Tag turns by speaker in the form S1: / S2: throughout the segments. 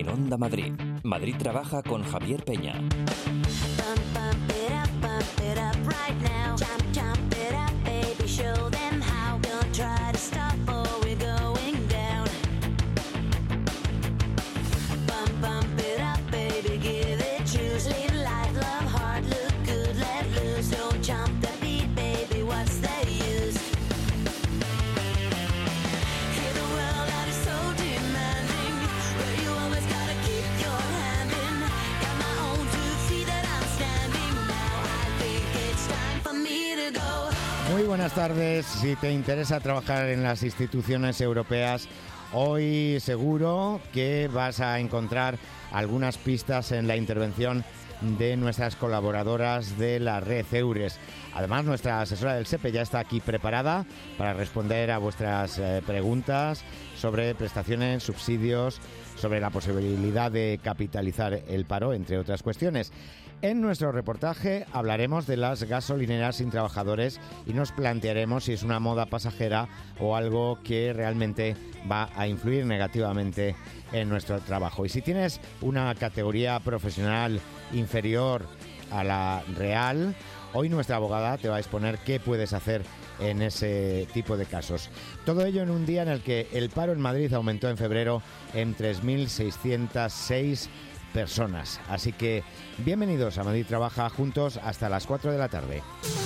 S1: en Onda Madrid. Madrid trabaja con Javier Peña.
S2: Muy buenas tardes. Si te interesa trabajar en las instituciones europeas, hoy seguro que vas a encontrar algunas pistas en la intervención de nuestras colaboradoras de la red EURES. Además, nuestra asesora del SEPE ya está aquí preparada para responder a vuestras preguntas sobre prestaciones, subsidios, sobre la posibilidad de capitalizar el paro, entre otras cuestiones. En nuestro reportaje hablaremos de las gasolineras sin trabajadores y nos plantearemos si es una moda pasajera o algo que realmente va a influir negativamente en nuestro trabajo. Y si tienes una categoría profesional inferior a la real, hoy nuestra abogada te va a exponer qué puedes hacer en ese tipo de casos. Todo ello en un día en el que el paro en Madrid aumentó en febrero en 3.606 personas. Así que bienvenidos a Madrid Trabaja, juntos hasta las 4 de la tarde.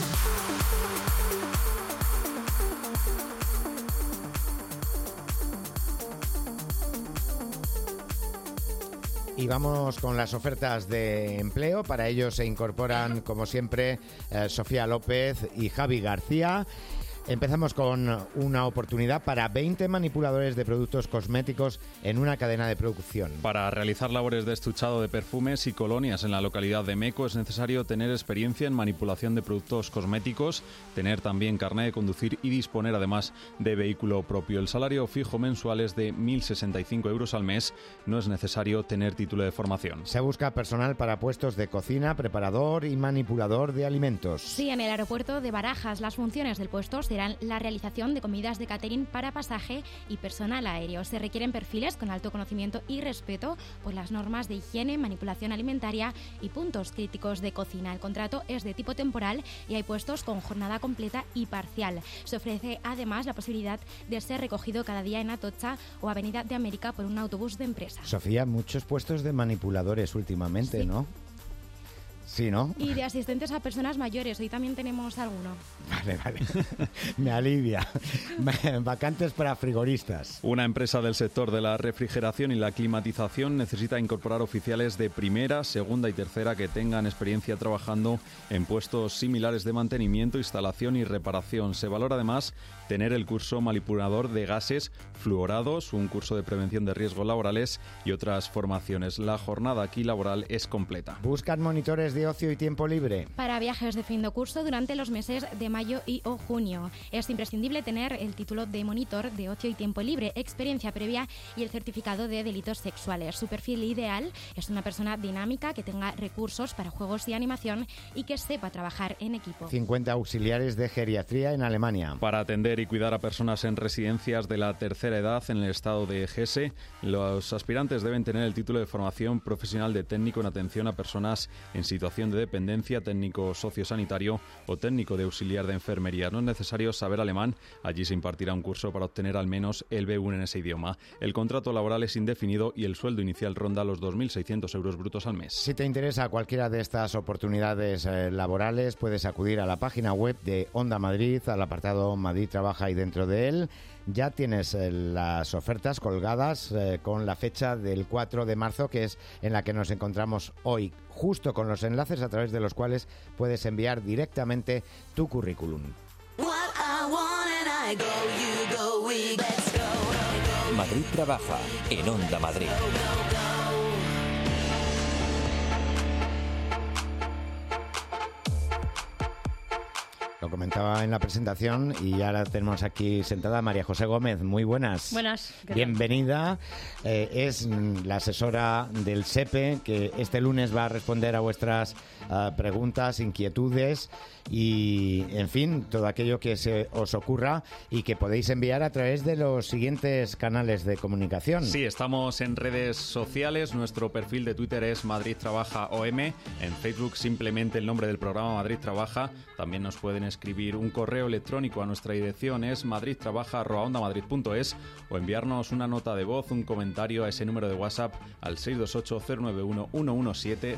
S2: Y vamos con las ofertas de empleo. Para ello se incorporan, como siempre, Sofía López y Javi García. Empezamos con una oportunidad para 20 manipuladores de productos cosméticos en una cadena de producción.
S3: Para realizar labores de estuchado de perfumes y colonias en la localidad de Meco es necesario tener experiencia en manipulación de productos cosméticos, tener también carnet de conducir y disponer además de vehículo propio. El salario fijo mensual es de 1.065 euros al mes. No es necesario tener título de formación.
S2: Se busca personal para puestos de cocina, preparador y manipulador de alimentos.
S4: Sí, en el aeropuerto de Barajas las funciones del puesto serán la realización de comidas de catering para pasaje y personal aéreo. Se requieren perfiles con alto conocimiento y respeto por las normas de higiene, manipulación alimentaria y puntos críticos de cocina. El contrato es de tipo temporal y hay puestos con jornada completa y parcial. Se ofrece además la posibilidad de ser recogido cada día en Atocha o Avenida de América por un autobús de empresa.
S2: Sofía, muchos puestos de manipuladores últimamente,
S4: sí.
S2: ¿no? Sí, ¿no?
S4: Y de asistentes a personas mayores, hoy también tenemos alguno.
S2: Vale. Me alivia. Vacantes para frigoristas.
S3: Una empresa del sector de la refrigeración y la climatización necesita incorporar oficiales de primera, segunda y tercera que tengan experiencia trabajando en puestos similares de mantenimiento, instalación y reparación. Se valora además tener el curso manipulador de gases fluorados, un curso de prevención de riesgos laborales y otras formaciones. La jornada aquí laboral es completa.
S2: Buscan monitores de ocio y tiempo libre.
S4: Para viajes de fin de curso durante los meses de mayo y o junio. Es imprescindible tener el título de monitor de ocio y tiempo libre, experiencia previa y el certificado de delitos sexuales. Su perfil ideal es una persona dinámica que tenga recursos para juegos y animación y que sepa trabajar en equipo.
S2: 50 auxiliares de geriatría en Alemania.
S3: Para atender y cuidar a personas en residencias de la tercera edad en el estado de Hesse, los aspirantes deben tener el título de formación profesional de técnico en atención a personas en situación de dependencia, técnico sociosanitario o técnico de auxiliar de enfermería. No es necesario saber alemán, allí se impartirá un curso para obtener al menos el B1 en ese idioma. El contrato laboral es indefinido y el sueldo inicial ronda los 2.600 euros brutos al mes.
S2: Si te interesa cualquiera de estas oportunidades laborales, puedes acudir a la página web de Onda Madrid, al apartado Madrid Trabaja, y dentro de él ya tienes las ofertas colgadas con la fecha del 4 de marzo, que es en la que nos encontramos hoy, justo con los enlaces a través de los cuales puedes enviar directamente tu currículum.
S1: Madrid Trabaja en Onda Madrid.
S2: Lo comentaba en la presentación y ahora tenemos aquí sentada a María José Gómez. Muy buenas.
S5: Buenas.
S2: Bienvenida. Es la asesora del SEPE que este lunes va a responder a vuestras preguntas, inquietudes y, en fin, todo aquello que se os ocurra y que podéis enviar a través de los siguientes canales de comunicación.
S3: Sí, estamos en redes sociales. Nuestro perfil de Twitter es Madrid Trabaja OM. En Facebook simplemente el nombre del programa Madrid Trabaja. También nos pueden escribir un correo electrónico a nuestra dirección, es madridtrabaja@ondamadrid.es, o enviarnos una nota de voz, un comentario a ese número de WhatsApp al 628-091-117,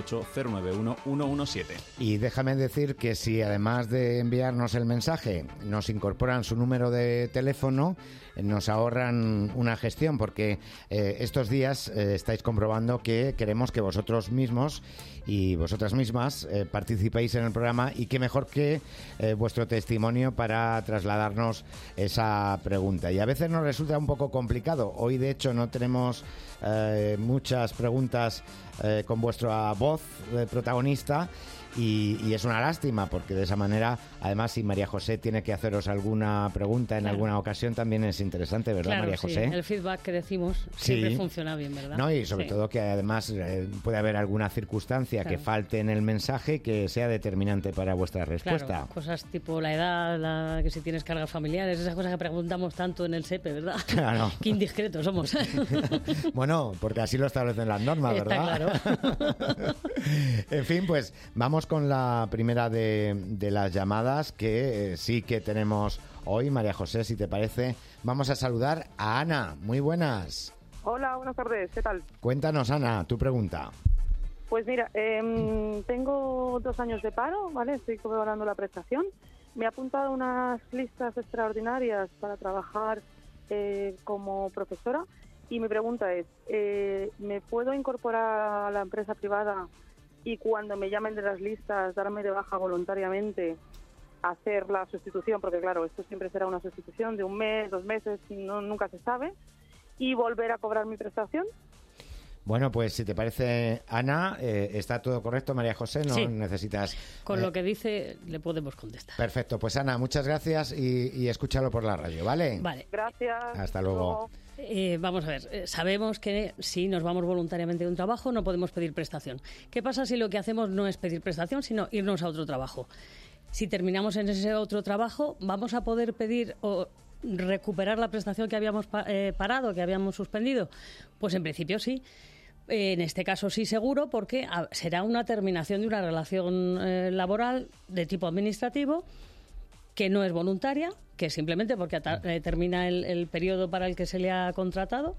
S3: 628-091-117.
S2: Y déjame decir que si además de enviarnos el mensaje nos incorporan su número de teléfono, nos ahorran una gestión, porque estos días estáis comprobando que queremos que vosotros mismos y vosotras mismas participéis en el programa, y qué mejor que vuestro testimonio para trasladarnos esa pregunta. Y a veces nos resulta un poco complicado. Hoy, de hecho, no tenemos muchas preguntas con vuestra voz protagonista. Y es una lástima, porque de esa manera, además, si María José tiene que haceros alguna pregunta en alguna ocasión, también es interesante, ¿verdad,
S5: claro,
S2: María José?
S5: Sí. El feedback que decimos siempre funciona bien, ¿verdad?
S2: No, y sobre todo que además puede haber alguna circunstancia que falte en el mensaje que sea determinante para vuestra respuesta.
S5: Claro, cosas tipo la edad, que si tienes cargas familiares, esas cosas que preguntamos tanto en el SEPE, ¿verdad?
S2: Claro.
S5: Qué indiscretos somos.
S2: Bueno, porque así lo establecen las normas, ¿verdad?
S5: Está claro.
S2: En fin, pues vamos con la primera de las llamadas que sí que tenemos hoy. María José, si te parece, vamos a saludar a Ana. Muy buenas.
S6: Hola, buenas tardes. ¿Qué tal?
S2: Cuéntanos, Ana, tu pregunta.
S6: Pues mira, tengo 2 años de paro, ¿vale? Estoy cobrando la prestación. Me he apuntado a unas listas extraordinarias para trabajar como profesora, y mi pregunta es, ¿me puedo incorporar a la empresa privada y cuando me llamen de las listas darme de baja voluntariamente, hacer la sustitución? Porque claro, esto siempre será una sustitución de 1 mes, 2 meses, nunca se sabe, y volver a cobrar mi prestación.
S2: Bueno, pues si te parece, Ana, está todo correcto, María José, no necesitas...
S5: Con lo que dice le podemos contestar.
S2: Perfecto, pues Ana, muchas gracias y escúchalo por la radio, ¿vale?
S5: Vale.
S6: Gracias.
S2: Hasta luego.
S5: Vamos a ver, sabemos que si nos vamos voluntariamente de un trabajo no podemos pedir prestación. ¿Qué pasa si lo que hacemos no es pedir prestación, sino irnos a otro trabajo? Si terminamos en ese otro trabajo, ¿vamos a poder pedir o recuperar la prestación que habíamos parado, que habíamos suspendido? Pues en principio sí. En este caso sí, seguro, porque será una terminación de una relación laboral de tipo administrativo, que no es voluntaria, que es simplemente porque termina el periodo para el que se le ha contratado,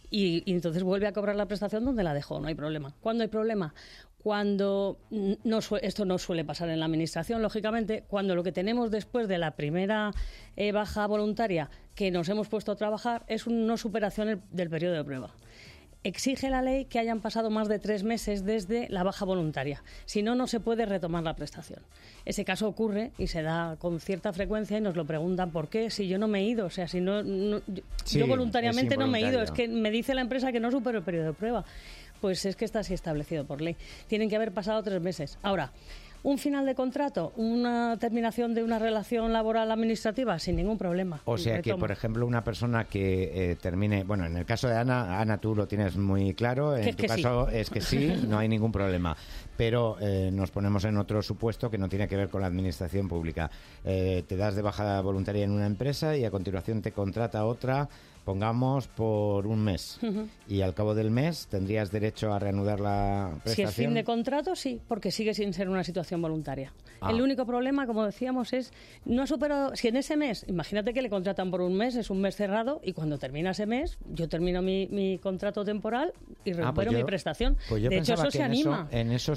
S5: y entonces vuelve a cobrar la prestación donde la dejó, no hay problema. ¿Cuándo hay problema? Cuando esto no suele pasar en la administración, lógicamente, cuando lo que tenemos después de la primera baja voluntaria que nos hemos puesto a trabajar es una superación del periodo de prueba. Exige la ley que hayan pasado más de 3 meses desde la baja voluntaria. Si no, no se puede retomar la prestación. Ese caso ocurre y se da con cierta frecuencia y nos lo preguntan por qué, si yo no me he ido. O sea, si yo voluntariamente no me he ido. Es que me dice la empresa que no supero el periodo de prueba. Pues es que está así establecido por ley. Tienen que haber pasado 3 meses. Ahora, un final de contrato, una terminación de una relación laboral administrativa, sin ningún problema.
S2: O sea que, por ejemplo, una persona que termine... Bueno, en el caso de Ana, tú lo tienes muy claro. En tu caso es que sí, no hay ningún problema. Pero nos ponemos en otro supuesto que no tiene que ver con la administración pública. Te das de baja voluntaria en una empresa y a continuación te contrata otra, pongamos, por 1 mes. Y al cabo del mes tendrías derecho a reanudar la prestación.
S5: Si es fin de contrato, sí, porque sigue sin ser una situación voluntaria. El único problema, como decíamos, es no ha superado... Si en ese mes, imagínate que le contratan por 1 mes, es un mes cerrado, y cuando termina ese mes, yo termino mi contrato temporal y recupero mi prestación.
S2: Pues yo
S5: de hecho, eso se anima.
S2: En eso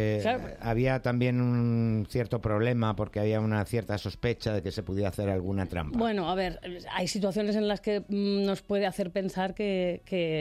S2: había también un cierto problema, porque había una cierta sospecha de que se pudiera hacer alguna trampa.
S5: Bueno, a ver, hay situaciones en las que nos puede hacer pensar que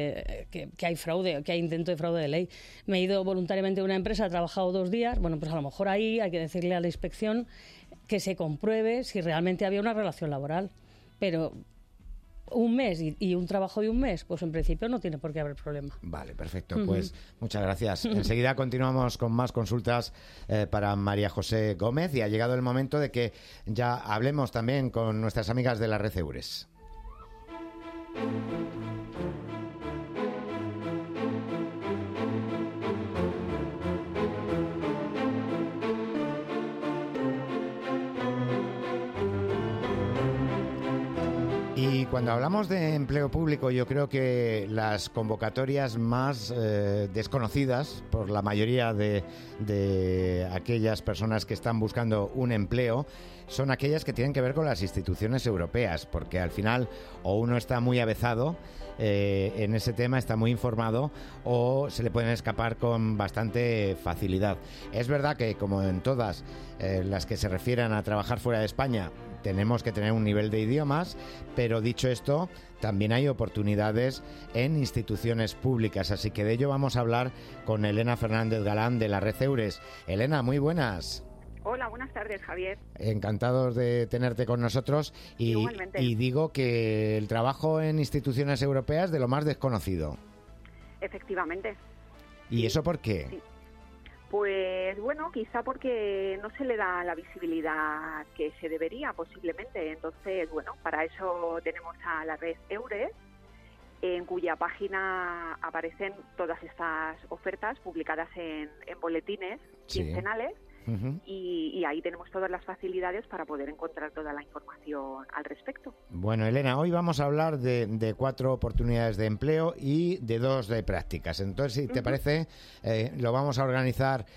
S5: hay fraude, que hay intento de fraude de ley. Me he ido voluntariamente a una empresa, he trabajado 2 días, bueno, pues a lo mejor ahí hay que decirle a la inspección que se compruebe si realmente había una relación laboral. Pero un mes y un trabajo de un mes, pues en principio no tiene por qué haber problema.
S2: Vale, perfecto. Pues muchas gracias. Enseguida continuamos con más consultas para María José Gómez y ha llegado el momento de que ya hablemos también con nuestras amigas de la red Eures. Y cuando hablamos de empleo público, yo creo que las convocatorias más desconocidas por la mayoría de aquellas personas que están buscando un empleo son aquellas que tienen que ver con las instituciones europeas, porque al final o uno está muy avezado en ese tema, está muy informado, o se le pueden escapar con bastante facilidad. Es verdad que, como en todas las que se refieran a trabajar fuera de España, tenemos que tener un nivel de idiomas, pero dicho esto, también hay oportunidades en instituciones públicas, así que de ello vamos a hablar con Elena Fernández Galán de la red Eures. Elena, muy buenas.
S7: Hola, buenas tardes, Javier.
S2: Encantados de tenerte con nosotros y digo que el trabajo en instituciones europeas de lo más desconocido.
S7: Efectivamente.
S2: ¿Y
S7: sí.
S2: Eso por qué?
S7: Sí. Pues bueno, quizá porque no se le da la visibilidad que se debería posiblemente. Entonces, bueno, para eso tenemos a la red Eures, en cuya página aparecen todas estas ofertas publicadas en boletines quincenales. Uh-huh. Y ahí tenemos todas las facilidades para poder encontrar toda la información al respecto.
S2: Bueno, Elena, hoy vamos a hablar de 4 oportunidades de empleo y de 2 de prácticas. Entonces, si te parece, lo vamos a organizar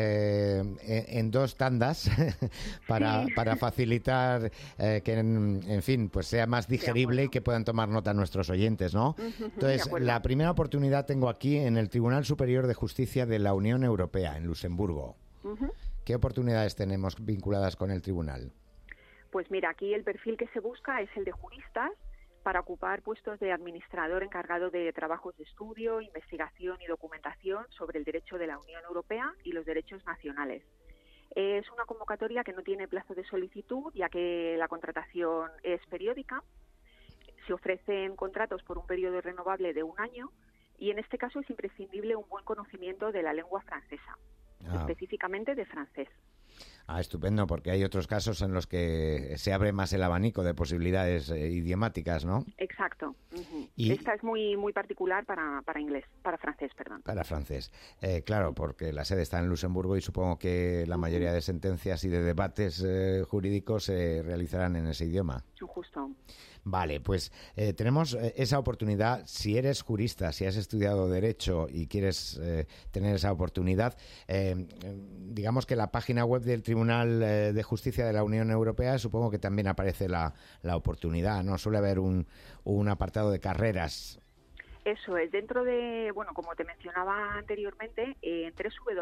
S2: en 2 tandas para facilitar que, en fin, pues sea más digerible y que puedan tomar nota nuestros oyentes, ¿no? Entonces, la primera oportunidad tengo aquí en el Tribunal Superior de Justicia de la Unión Europea, en Luxemburgo. ¿Qué oportunidades tenemos vinculadas con el tribunal?
S7: Pues mira, aquí el perfil que se busca es el de juristas para ocupar puestos de administrador encargado de trabajos de estudio, investigación y documentación sobre el derecho de la Unión Europea y los derechos nacionales. Es una convocatoria que no tiene plazo de solicitud, ya que la contratación es periódica. Se ofrecen contratos por un periodo renovable de 1 año y en este caso es imprescindible un buen conocimiento de la lengua francesa. Específicamente de francés.
S2: Estupendo, porque hay otros casos en los que se abre más el abanico de posibilidades idiomáticas, ¿no?
S7: Exacto. Y esta es muy particular para francés, perdón.
S2: Para francés. Claro, porque la sede está en Luxemburgo y supongo que la mayoría de sentencias y de debates jurídicos se realizarán en ese idioma.
S7: Justo.
S2: Vale, pues tenemos esa oportunidad. Si eres jurista, si has estudiado Derecho y quieres tener esa oportunidad, digamos que la página web del Tribunal de Justicia de la Unión Europea supongo que también aparece la oportunidad, ¿no? Suele haber un apartado de carreras.
S7: Eso es, dentro de, bueno, como te mencionaba anteriormente, en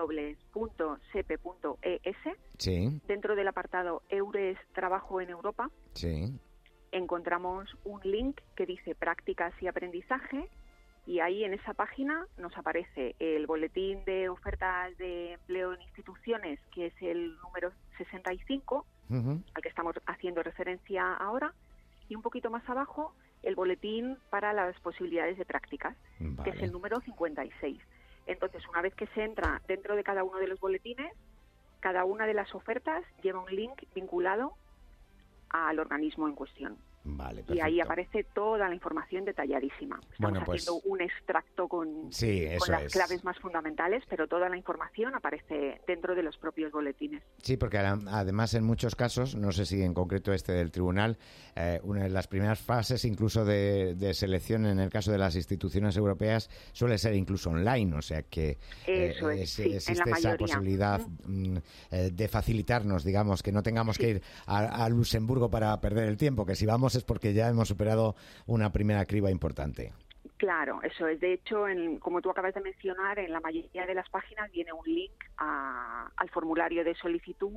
S7: www.sepe.es,
S2: sí.
S7: Dentro del apartado Eures Trabajo en Europa,
S2: sí.
S7: Encontramos un link que dice prácticas y aprendizaje y ahí en esa página nos aparece el boletín de ofertas de empleo en instituciones, que es el número 65, al que estamos haciendo referencia ahora, y un poquito más abajo el boletín para las posibilidades de prácticas, que es el número 56. Entonces, una vez que se entra dentro de cada uno de los boletines, cada una de las ofertas lleva un link vinculado al organismo en cuestión.
S2: Vale, perfecto.
S7: Y ahí aparece toda la información detalladísima. Estamos haciendo un extracto con las claves más fundamentales, pero toda la información aparece dentro de los propios boletines.
S2: Sí, porque además en muchos casos, no sé si en concreto este del tribunal, una de las primeras fases incluso de selección en el caso de las instituciones europeas suele ser incluso online, o sea que existe esa posibilidad de facilitarnos, digamos, que no tengamos que ir a Luxemburgo para perder el tiempo, que si vamos es porque ya hemos superado una primera criba importante.
S7: Claro, eso es. De hecho, como tú acabas de mencionar, en la mayoría de las páginas viene un link al formulario de solicitud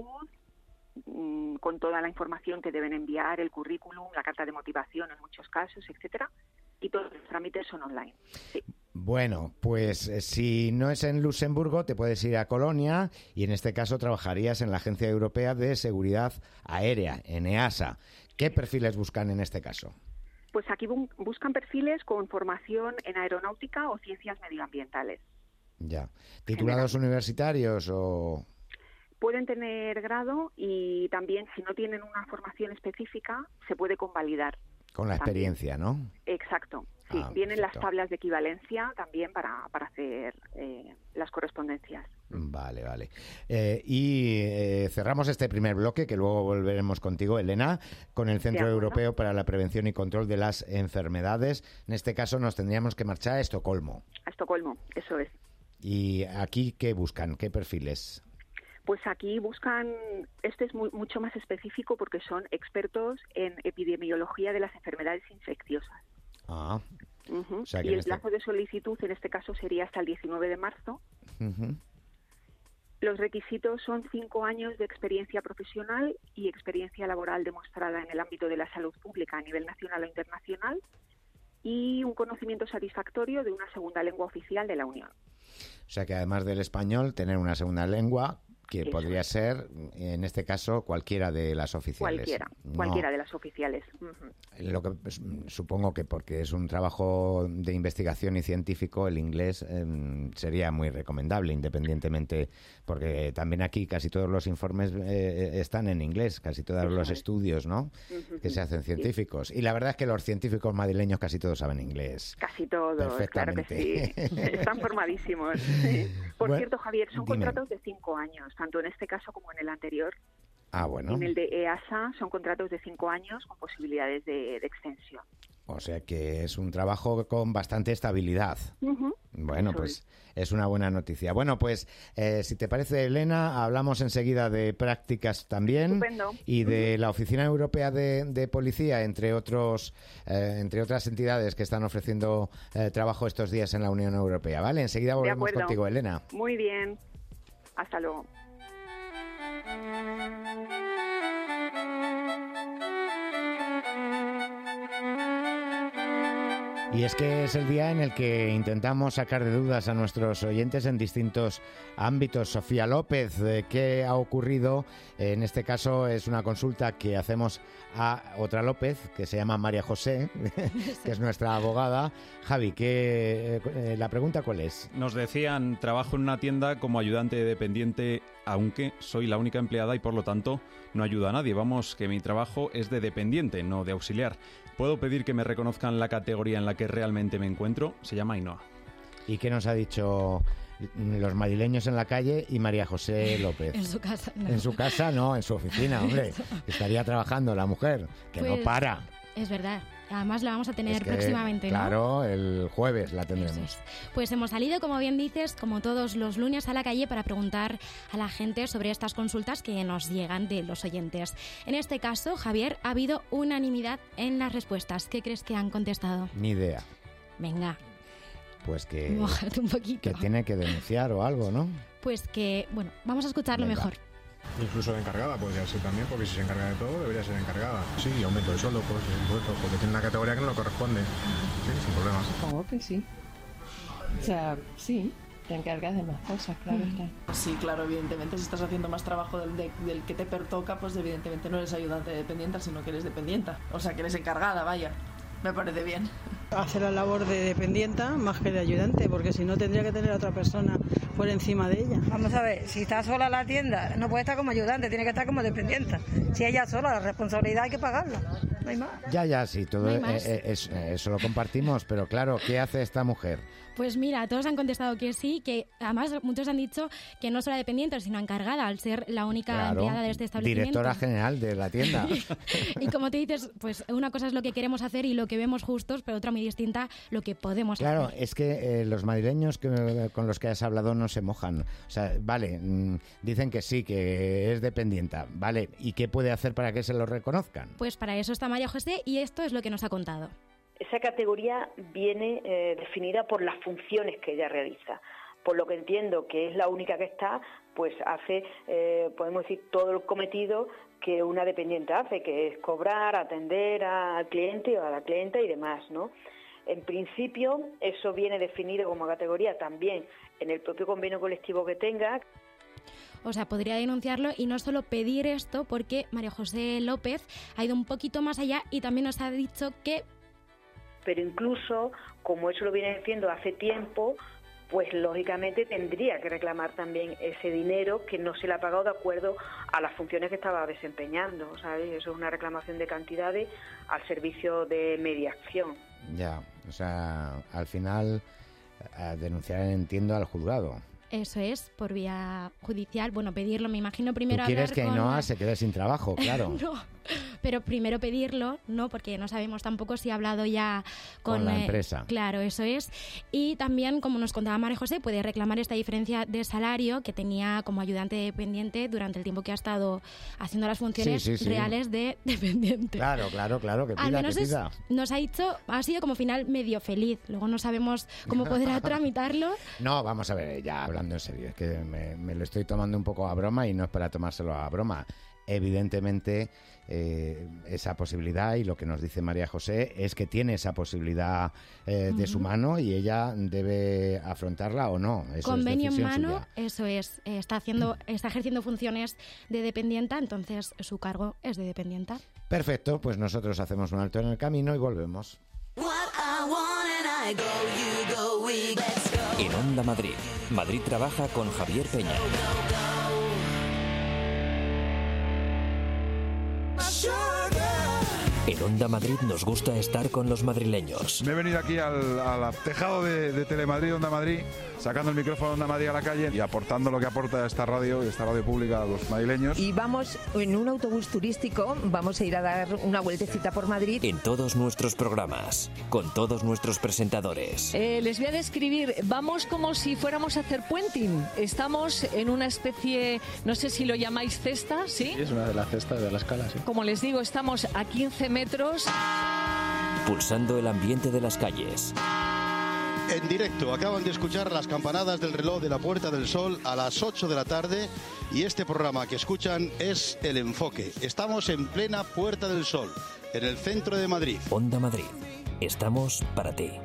S7: con toda la información que deben enviar, el currículum, la carta de motivación en muchos casos, etcétera, y todos los trámites son online. Sí.
S2: Bueno, pues si no es en Luxemburgo, te puedes ir a Colonia y en este caso trabajarías en la Agencia Europea de Seguridad Aérea, en EASA. ¿Qué perfiles buscan en este caso?
S7: Pues aquí buscan perfiles con formación en aeronáutica o ciencias medioambientales.
S2: Ya. ¿Titulados universitarios o...?
S7: Pueden tener grado y también, si no tienen una formación específica, se puede convalidar.
S2: Con la experiencia, ¿no?
S7: Exacto. Sí, vienen
S2: perfecto.
S7: las tablas de equivalencia también para hacer las correspondencias.
S2: Vale. Y cerramos este primer bloque, que luego volveremos contigo, Elena, con el Centro Europeo para la Prevención y Control de las Enfermedades. En este caso nos tendríamos que marchar a Estocolmo.
S7: A Estocolmo, eso es.
S2: ¿Y aquí qué buscan? ¿Qué perfiles?
S7: Pues aquí buscan, este es mucho más específico porque son expertos en epidemiología de las enfermedades infecciosas.
S2: Ah. O sea que
S7: y el plazo de solicitud en este caso sería hasta el 19 de marzo. Los requisitos son 5 años de experiencia profesional y experiencia laboral demostrada en el ámbito de la salud pública a nivel nacional o internacional y un conocimiento satisfactorio de una segunda lengua oficial de la Unión.
S2: O sea que además del español, tener una segunda lengua que
S7: Eso
S2: podría
S7: es.
S2: ser, en este caso, cualquiera de las oficiales.
S7: Cualquiera de las oficiales.
S2: Lo que supongo que porque es un trabajo de investigación y científico, el inglés sería muy recomendable, independientemente, porque también aquí casi todos los informes están en inglés, casi todos los estudios, ¿no? Que se hacen científicos. Y la verdad es que los científicos madrileños casi todos saben inglés.
S7: Casi todos, claro que sí. Están formadísimos. Por cierto, Javier, son contratos de 5 años, tanto en este caso como en el anterior.
S2: Ah, bueno.
S7: En el de EASA son contratos de 5 años con posibilidades de extensión.
S2: O sea que es un trabajo con bastante estabilidad. Bueno,
S7: Eso
S2: pues es una buena noticia. Bueno, pues si te parece, Elena, hablamos enseguida de prácticas también.
S7: Estupendo.
S2: Y de la Oficina Europea de Policía, entre otras entidades que están ofreciendo trabajo estos días en la Unión Europea. ¿Vale? Enseguida volvemos contigo, Elena.
S7: Muy bien. Hasta luego.
S2: Y es que es el día en el que intentamos sacar de dudas a nuestros oyentes en distintos ámbitos. Sofía López, ¿qué ha ocurrido? En este caso es una consulta que hacemos a otra López, que se llama María José, que es nuestra abogada. Javi, ¿la pregunta cuál es?
S3: Nos decían, trabajo en una tienda como ayudante dependiente, aunque soy la única empleada y por lo tanto no ayudo a nadie. Vamos, que mi trabajo es de dependiente, no de auxiliar. ¿Puedo pedir que me reconozcan la categoría en la que realmente me encuentro? Se llama Ainhoa.
S2: ¿Y qué nos ha dicho los madrileños en la calle y María José López?
S4: En su casa, no.
S2: En su casa, no, en su oficina, hombre. Estaría trabajando la mujer, que
S4: Pues,
S2: no para.
S4: Es verdad. Además la vamos a tener
S2: Es que,
S4: próximamente, ¿no?
S2: Claro, el jueves la tendremos.
S4: Eso es. Pues hemos salido, como bien dices, como todos los lunes a la calle para preguntar a la gente sobre estas consultas que nos llegan de los oyentes. En este caso, Javier, ha habido unanimidad en las respuestas. ¿Qué crees que han contestado?
S2: Ni idea.
S4: Venga,
S2: Pues que
S4: mójate un poquito.
S2: que tiene que denunciar o algo, ¿no?
S4: Pues que, bueno, vamos a escucharlo
S2: Venga.
S4: mejor.
S8: Incluso de encargada podría ser también, porque si se encarga de todo, debería ser encargada. Sí, aumento de sueldo, por supuesto, porque tiene una categoría que no le corresponde. Sí, sin problemas.
S9: Supongo que sí. O sea, sí, te encargas de más cosas, claro está.
S10: Sí, claro, evidentemente, si estás haciendo más trabajo del que te pertoca, pues evidentemente no eres ayudante dependienta, sino que eres dependienta. O sea, que eres encargada, vaya. Me parece bien.
S11: Hace la labor de dependienta más que de ayudante, porque si no tendría que tener a otra persona por encima de ella.
S12: Vamos a ver, si está sola la tienda, no puede estar como ayudante, tiene que estar como dependienta. Si ella sola, la responsabilidad hay que pagarla, no hay más.
S2: Ya, sí, todo
S4: No hay más.
S2: eso lo compartimos, pero claro, ¿qué hace esta mujer?
S4: Pues mira, todos han contestado que sí, que además muchos han dicho que no solo dependiente, sino encargada, al ser la única
S2: Claro,
S4: empleada de este establecimiento.
S2: directora general de la tienda.
S4: Y como te dices, pues una cosa es lo que queremos hacer y lo que vemos justos, pero otra muy distinta lo que podemos
S2: Claro,
S4: hacer.
S2: es que los madrileños con los que has hablado no se mojan. O sea, vale, dicen que sí, que es dependienta, vale, ¿y qué puede hacer para que se lo reconozcan?
S4: Pues para eso está María José y esto es lo que nos ha contado.
S13: Esa categoría viene definida por las funciones que ella realiza. Por lo que entiendo que es la única que está, pues hace, podemos decir, todo el cometido que una dependiente hace, que es cobrar, atender al cliente o a la clienta y demás, ¿no? En principio, eso viene definido como categoría también en el propio convenio colectivo que tenga.
S4: O sea, podría denunciarlo y no solo pedir esto, porque María José López ha ido un poquito más allá y también nos ha dicho que
S13: pero incluso, como eso lo viene haciendo hace tiempo, pues lógicamente tendría que reclamar también ese dinero que no se le ha pagado de acuerdo a las funciones que estaba desempeñando, ¿sabes? Eso es una reclamación de cantidades al servicio de mediación.
S2: Ya, o sea, al final denunciar, entiendo, al juzgado.
S4: Eso es, por vía judicial. Bueno, pedirlo, me imagino primero.
S2: ¿Tú quieres
S4: hablar
S2: que Ainhoa se quede sin trabajo? Claro.
S4: No, pero primero pedirlo, ¿no? Porque no sabemos tampoco si ha hablado ya con
S2: la empresa.
S4: Claro, eso es. Y también, como nos contaba María José, puede reclamar esta diferencia de salario que tenía como ayudante dependiente durante el tiempo que ha estado haciendo las funciones reales de dependiente.
S2: Claro, que pida,
S4: al menos
S2: que pida.
S4: Nos ha dicho, ha sido como final medio feliz. Luego no sabemos cómo podrá tramitarlo.
S2: No, vamos a ver, ya hablando en serio, es que me lo estoy tomando un poco a broma y no es para tomárselo a broma. Evidentemente, esa posibilidad, y lo que nos dice María José es que tiene esa posibilidad de su mano y ella debe afrontarla o no. Eso
S4: convenio
S2: es
S4: en mano,
S2: suya.
S4: eso es. Está ejerciendo funciones de dependienta, entonces su cargo es de dependienta.
S2: Perfecto, pues nosotros hacemos un alto en el camino y volvemos.
S1: En Onda Madrid, Madrid trabaja con Javier Peña. En Onda Madrid nos gusta estar con los madrileños.
S14: Me he venido aquí al tejado de Telemadrid, Onda Madrid, sacando el micrófono de Onda Madrid a la calle y aportando lo que aporta esta radio pública a los madrileños.
S15: Y vamos en un autobús turístico, vamos a ir a dar una vueltecita por Madrid.
S1: En todos nuestros programas, con todos nuestros presentadores.
S16: Les voy a describir, vamos como si fuéramos a hacer puenting. Estamos en una especie, no sé si lo llamáis cesta, ¿sí?
S17: Sí, es una de las cestas de la escala, sí.
S16: Como les digo, estamos a 15 metros.
S1: Pulsando el ambiente de las calles.
S18: En directo, acaban de escuchar las campanadas del reloj de la Puerta del Sol a las 8 de la tarde y este programa que escuchan es El Enfoque. Estamos en plena Puerta del Sol, en el centro de Madrid.
S1: Onda Madrid, estamos para ti.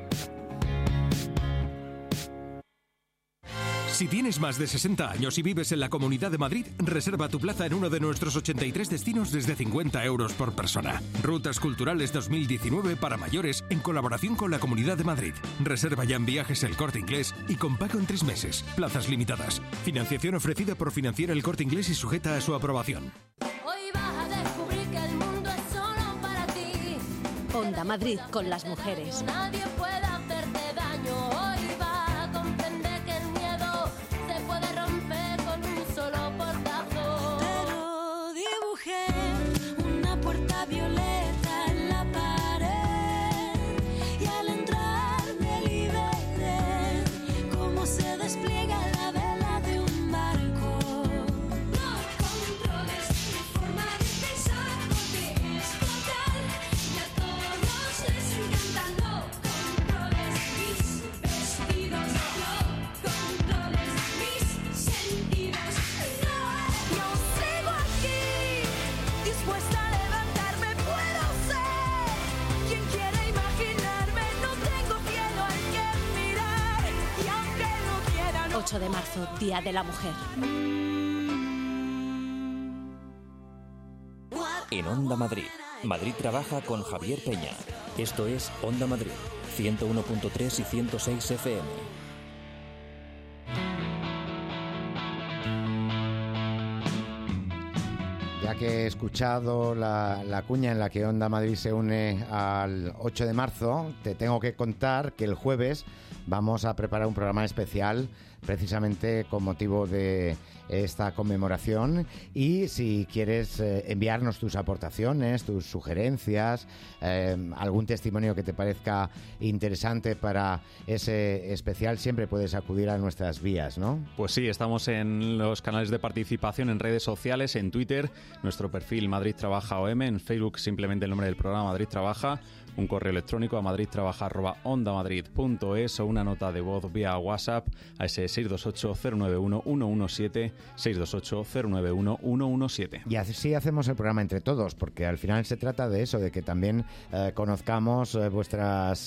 S19: Si tienes más de 60 años y vives en la Comunidad de Madrid, reserva tu plaza en uno de nuestros 83 destinos desde 50 euros por persona. Rutas Culturales 2019 para mayores en colaboración con la Comunidad de Madrid. Reserva ya en Viajes El Corte Inglés y con pago en 3 meses. Plazas limitadas. Financiación ofrecida por Financiera El Corte Inglés y sujeta a su aprobación.
S20: Hoy vas a descubrir que el mundo es solo para ti.
S21: Onda Madrid con las mujeres.
S20: Nadie puede hacerte daño. Hoy vas a comprender que el miedo se puede romper con un solo portazo. Pero dibujé una puerta violeta en la pared y al entrar me liberé cómo se despliega la vela de un barco. No controles mi forma de pensar porque es total y a todos les encanta. No controles mis vestidos, no controles mis sentidos. No, yo sigo aquí, dispuesta a levantarme, puedo ser quien quiera imaginarme. No tengo cielo al que mirar y aunque no quiera, no.
S21: 8 de marzo, Día de la Mujer.
S1: En Onda Madrid, Madrid trabaja con Javier Peña. Esto es Onda Madrid, 101.3 y 106 FM.
S2: Ya que he escuchado la cuña en la que Onda Madrid se une al 8 de marzo, te tengo que contar que el jueves vamos a preparar un programa especial precisamente con motivo de esta conmemoración y si quieres enviarnos tus aportaciones, tus sugerencias, algún testimonio que te parezca interesante para ese especial, siempre puedes acudir a nuestras vías, ¿no?
S3: Pues sí, estamos en los canales de participación en redes sociales, en Twitter, nuestro perfil Madrid Trabaja OM, en Facebook simplemente el nombre del programa Madrid Trabaja, un correo electrónico a madridtrabaja@ondamadrid.es o una nota de voz vía WhatsApp a ese 628-091-117, 628-091-117.
S2: Y así hacemos el programa entre todos, porque al final se trata de eso, de que también conozcamos vuestras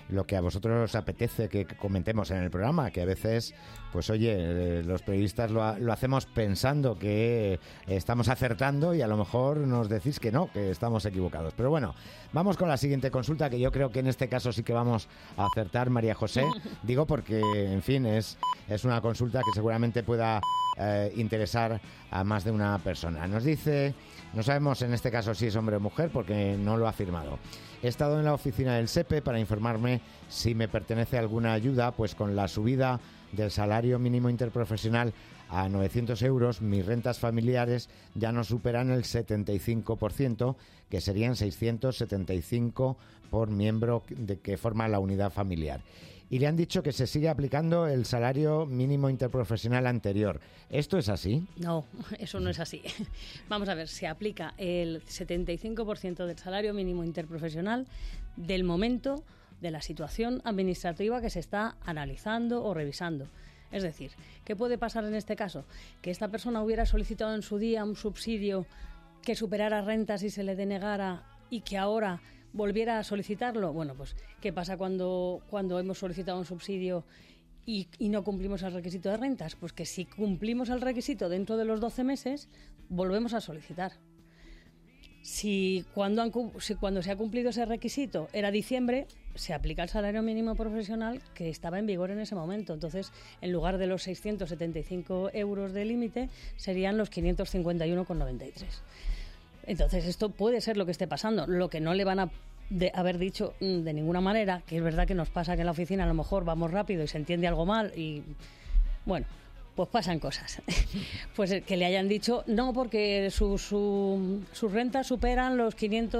S2: lo que a vosotros os apetece que comentemos en el programa, que a veces, pues oye, los periodistas lo hacemos pensando que estamos acertando y a lo mejor nos decís que no, que estamos equivocados. Pero bueno, vamos con la siguiente consulta, que yo creo que en este caso sí que vamos a acertar, María José. Digo porque, en fin, es una consulta que seguramente pueda interesar a más de una persona. Nos dice, no sabemos en este caso si es hombre o mujer porque no lo ha firmado. He estado en la oficina del SEPE para informarme si me pertenece alguna ayuda, pues con la subida del salario mínimo interprofesional a 900 euros, mis rentas familiares ya no superan el 75%, que serían 675 por miembro que forma la unidad familiar. Y le han dicho que se sigue aplicando el salario mínimo interprofesional anterior. ¿Esto es así?
S5: No, eso no es así. Vamos a ver, se aplica el 75% del salario mínimo interprofesional del momento de la situación administrativa que se está analizando o revisando. Es decir, ¿qué puede pasar en este caso? Que esta persona hubiera solicitado en su día un subsidio que superara rentas y se le denegara y que ahora volviera a solicitarlo. Bueno, pues, ¿qué pasa cuando hemos solicitado un subsidio y no cumplimos el requisito de rentas? Pues que si cumplimos el requisito dentro de los 12 meses, volvemos a solicitar. Si cuando se ha cumplido ese requisito era diciembre, se aplica el salario mínimo profesional que estaba en vigor en ese momento. Entonces, en lugar de los 675 euros de límite, serían los 551,93. Entonces, esto puede ser lo que esté pasando. Lo que no le van a haber dicho de ninguna manera, que es verdad que nos pasa que en la oficina a lo mejor vamos rápido y se entiende algo mal y, bueno, pues pasan cosas. Pues que le hayan dicho, no, porque sus rentas superan los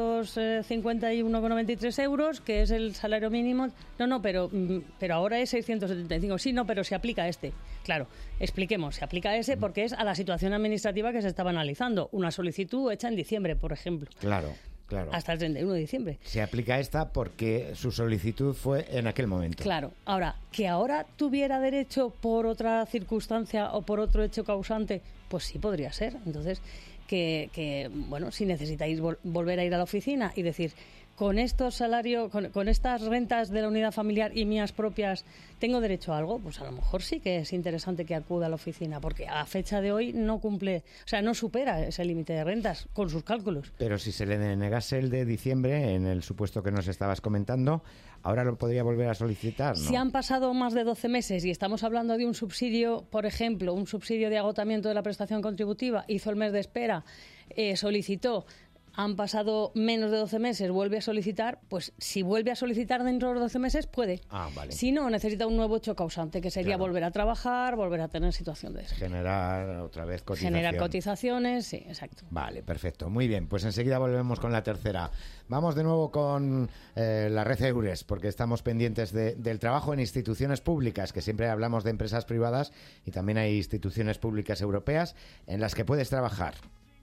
S5: 551,93 euros, que es el salario mínimo. No, pero ahora es 675. Sí, no, pero se aplica este. Claro, expliquemos, se aplica ese porque es a la situación administrativa que se estaba analizando. Una solicitud hecha en diciembre, por ejemplo.
S2: Claro.
S5: Hasta el 31 de diciembre.
S2: Se aplica esta porque su solicitud fue en aquel momento.
S5: Claro. Ahora, que ahora tuviera derecho por otra circunstancia o por otro hecho causante, pues sí podría ser. Entonces, que bueno, si necesitáis volver a ir a la oficina y decir, con estos salarios, con estas rentas de la unidad familiar y mías propias, ¿tengo derecho a algo? Pues a lo mejor sí que es interesante que acuda a la oficina, porque a fecha de hoy no cumple, o sea, no supera ese límite de rentas con sus cálculos.
S2: Pero si se le denegase el de diciembre, en el supuesto que nos estabas comentando, ¿ahora lo podría volver a solicitar? ¿No?
S5: Si han pasado más de 12 meses y estamos hablando de un subsidio, por ejemplo, un subsidio de agotamiento de la prestación contributiva, hizo el mes de espera, solicitó, han pasado menos de 12 meses, vuelve a solicitar, pues si vuelve a solicitar dentro de los 12 meses, puede.
S2: Vale.
S5: Si no, necesita un nuevo hecho causante, que sería volver a trabajar, volver a tener situación de eso.
S2: Generar otra vez cotización.
S5: Generar cotizaciones, sí, exacto.
S2: Vale, perfecto. Muy bien, pues enseguida volvemos con la tercera. Vamos de nuevo con la red EURES, porque estamos pendientes del trabajo en instituciones públicas, que siempre hablamos de empresas privadas y también hay instituciones públicas europeas en las que puedes trabajar.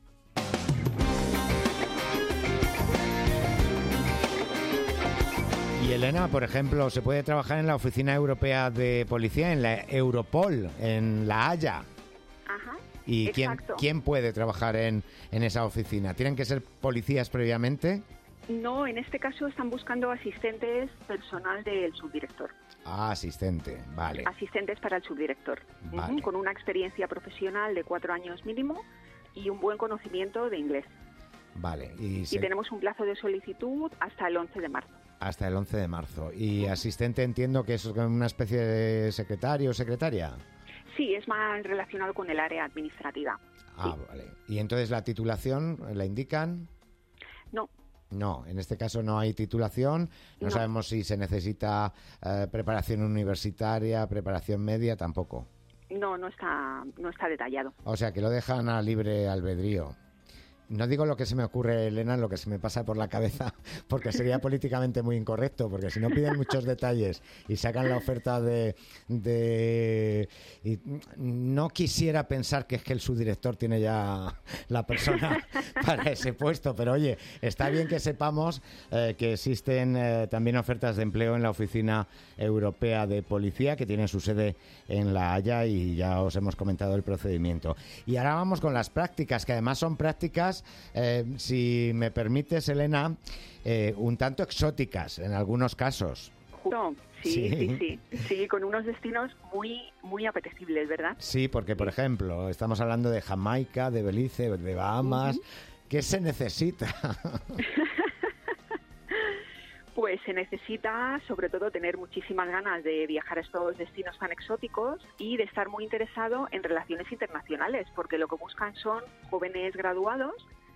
S2: Y Elena, por ejemplo, se puede trabajar en la Oficina Europea de Policía, en la Europol, en La Haya.
S7: Ajá.
S2: ¿Y quién puede trabajar en esa oficina? ¿Tienen que ser policías previamente?
S7: No, en este caso están buscando asistentes personal del subdirector.
S2: Asistente, vale.
S7: Asistentes para el subdirector,
S2: vale.
S7: Con una experiencia profesional de 4 años mínimo y un buen conocimiento de inglés.
S2: Vale.
S7: Y tenemos un plazo de solicitud hasta el 11 de marzo.
S2: Hasta el 11 de marzo. ¿Y asistente entiendo que es una especie de secretario o secretaria?
S7: Sí, es más relacionado con el área administrativa.
S2: Sí. Vale. ¿Y entonces la titulación la indican? No, en este caso no hay titulación. No sabemos si se necesita preparación universitaria, preparación media, tampoco.
S7: No está detallado.
S2: O sea, que lo dejan a libre albedrío. No digo lo que se me ocurre, Elena, lo que se me pasa por la cabeza, porque sería políticamente muy incorrecto, porque si no piden muchos detalles y sacan la oferta y no quisiera pensar que es que el subdirector tiene ya la persona para ese puesto, pero oye, está bien que sepamos que existen también ofertas de empleo en la Oficina Europea de Policía, que tiene su sede en La Haya, y ya os hemos comentado el procedimiento. Y ahora vamos con las prácticas, que además son prácticas, si me permites, Elena, un tanto exóticas en algunos casos.
S7: Justo, sí, con unos destinos muy apetecibles, ¿verdad?
S2: Sí, porque, por ejemplo, estamos hablando de Jamaica, de Belice, de Bahamas. ¿Qué se necesita?
S7: Pues se necesita, sobre todo, tener muchísimas ganas de viajar a estos destinos tan exóticos y de estar muy interesado en relaciones internacionales, porque lo que buscan son jóvenes graduados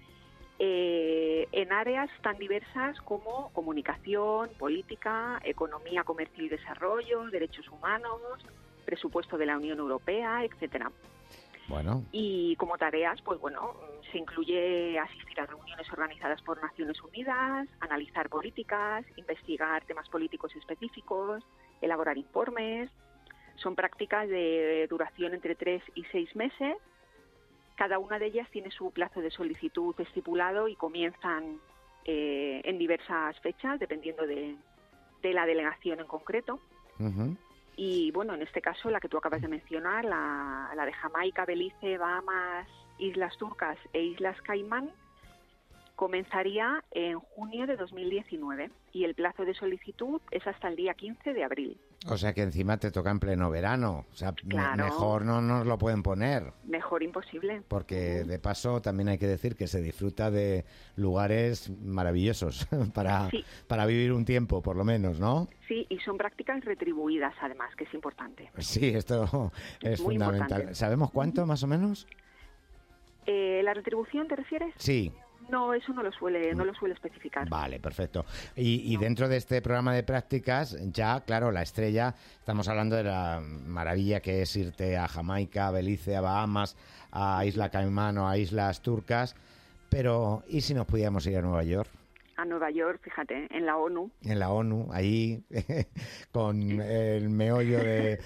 S7: en áreas tan diversas como comunicación, política, economía, comercio y desarrollo, derechos humanos, presupuesto de la Unión Europea, etcétera.
S2: Bueno.
S7: Y como tareas, pues bueno, se incluye asistir a reuniones organizadas por Naciones Unidas, analizar políticas, investigar temas políticos específicos, elaborar informes. Son prácticas de duración entre 3 y 6 meses. Cada una de ellas tiene su plazo de solicitud estipulado y comienzan en diversas fechas, dependiendo de la delegación en concreto. Y bueno, en este caso, la que tú acabas de mencionar, la de Jamaica, Belice, Bahamas, Islas Turcas e Islas Caimán, comenzaría en junio de 2019 y el plazo de solicitud es hasta el día 15 de abril.
S2: O sea que encima te toca en pleno verano. O sea,
S7: claro,
S2: mejor no nos lo pueden poner.
S7: Mejor imposible.
S2: Porque de paso también hay que decir que se disfruta de lugares maravillosos para vivir un tiempo, por lo menos, ¿no?
S7: Sí, y son prácticas retribuidas además, que es importante.
S2: Sí, esto es
S7: muy
S2: fundamental.
S7: Importante.
S2: ¿Sabemos cuánto más o menos?
S7: ¿La retribución te refieres?
S2: Sí.
S7: No, eso no lo suele especificar.
S2: Vale, perfecto. Y dentro de este programa de prácticas, ya, claro, la estrella, estamos hablando de la maravilla que es irte a Jamaica, a Belice, a Bahamas, a Isla Caimán o a Islas Turcas, pero ¿y si nos pudiéramos ir a Nueva York?
S7: A Nueva York, fíjate, en la ONU.
S2: En la ONU, ahí, con el meollo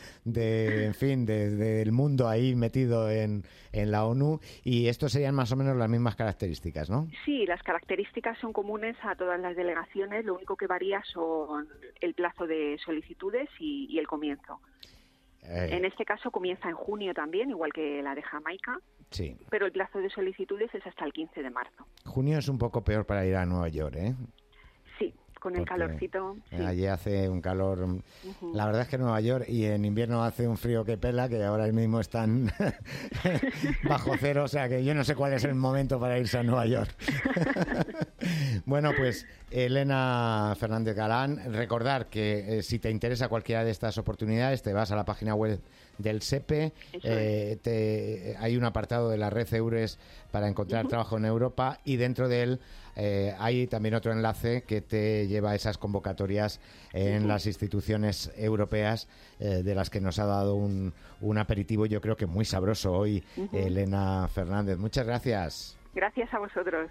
S2: del mundo ahí metido en la ONU. Y estos serían más o menos las mismas características, ¿no?
S7: Sí, las características son comunes a todas las delegaciones. Lo único que varía son el plazo de solicitudes y el comienzo. En este caso comienza en junio también, igual que la de Jamaica.
S2: Sí.
S7: Pero el plazo de solicitudes es hasta el 15 de marzo.
S2: Junio es un poco peor para ir a Nueva York, ¿eh?
S7: Sí, con el calorcito. Sí.
S2: Allí hace un calor. La verdad es que en Nueva York y en invierno hace un frío que pela, que ahora mismo están bajo cero, o sea que yo no sé cuál es el momento para irse a Nueva York. Bueno, pues Elena Fernández Galán, recordar que si te interesa cualquiera de estas oportunidades, te vas a la página web del SEPE, hay un apartado de la red EURES para encontrar trabajo en Europa y dentro de él hay también otro enlace que te lleva a esas convocatorias en las instituciones europeas de las que nos ha dado un aperitivo, yo creo que muy sabroso hoy, Elena Fernández. Muchas gracias.
S7: Gracias a vosotros.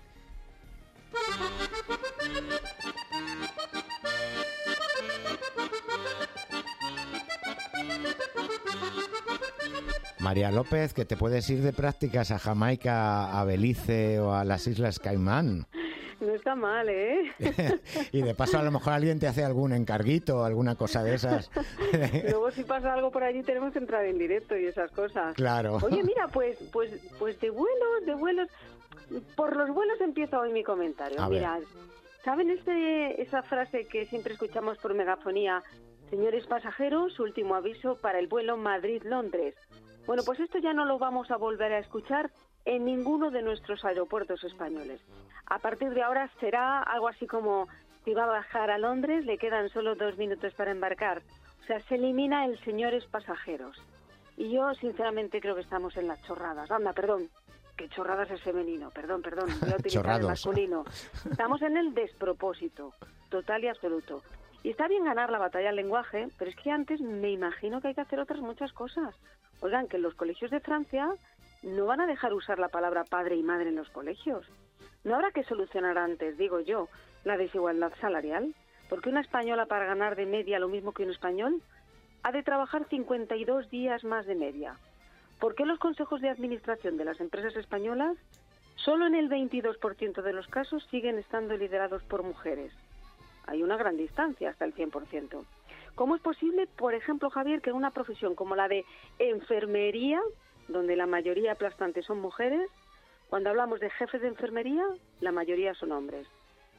S2: María López, que te puedes ir de prácticas a Jamaica, a Belice o a las Islas Caimán.
S6: No está mal, ¿eh?
S2: Y de paso a lo mejor alguien te hace algún encarguito o alguna cosa de esas.
S6: Luego si pasa algo por allí tenemos que entrar en directo y esas cosas.
S2: Claro.
S6: Oye, mira, pues de vuelos. Por los vuelos empieza hoy mi comentario. Mira, ¿saben esa frase que siempre escuchamos por megafonía? Señores pasajeros, último aviso para el vuelo Madrid-Londres. Bueno, pues esto ya no lo vamos a volver a escuchar en ninguno de nuestros aeropuertos españoles. A partir de ahora será algo así como, si va a bajar a Londres, le quedan solo 2 minutos para embarcar. O sea, se elimina el señores pasajeros. Y yo, sinceramente, creo que estamos en las chorradas. Anda, perdón, que chorradas es femenino, perdón, voy a utilizar el masculino. Estamos en el despropósito, total y absoluto. Y está bien ganar la batalla al lenguaje, pero es que antes me imagino que hay que hacer otras muchas cosas. Oigan, que en los colegios de Francia no van a dejar usar la palabra padre y madre en los colegios. No habrá que solucionar antes, digo yo, la desigualdad salarial, porque una española para ganar de media lo mismo que un español ha de trabajar 52 días más de media. ¿Por qué los consejos de administración de las empresas españolas solo en el 22% de los casos siguen estando liderados por mujeres? Hay una gran distancia, hasta el 100%. ¿Cómo es posible, por ejemplo, Javier, que en una profesión como la de enfermería, donde la mayoría aplastante son mujeres, cuando hablamos de jefes de enfermería, la mayoría son hombres?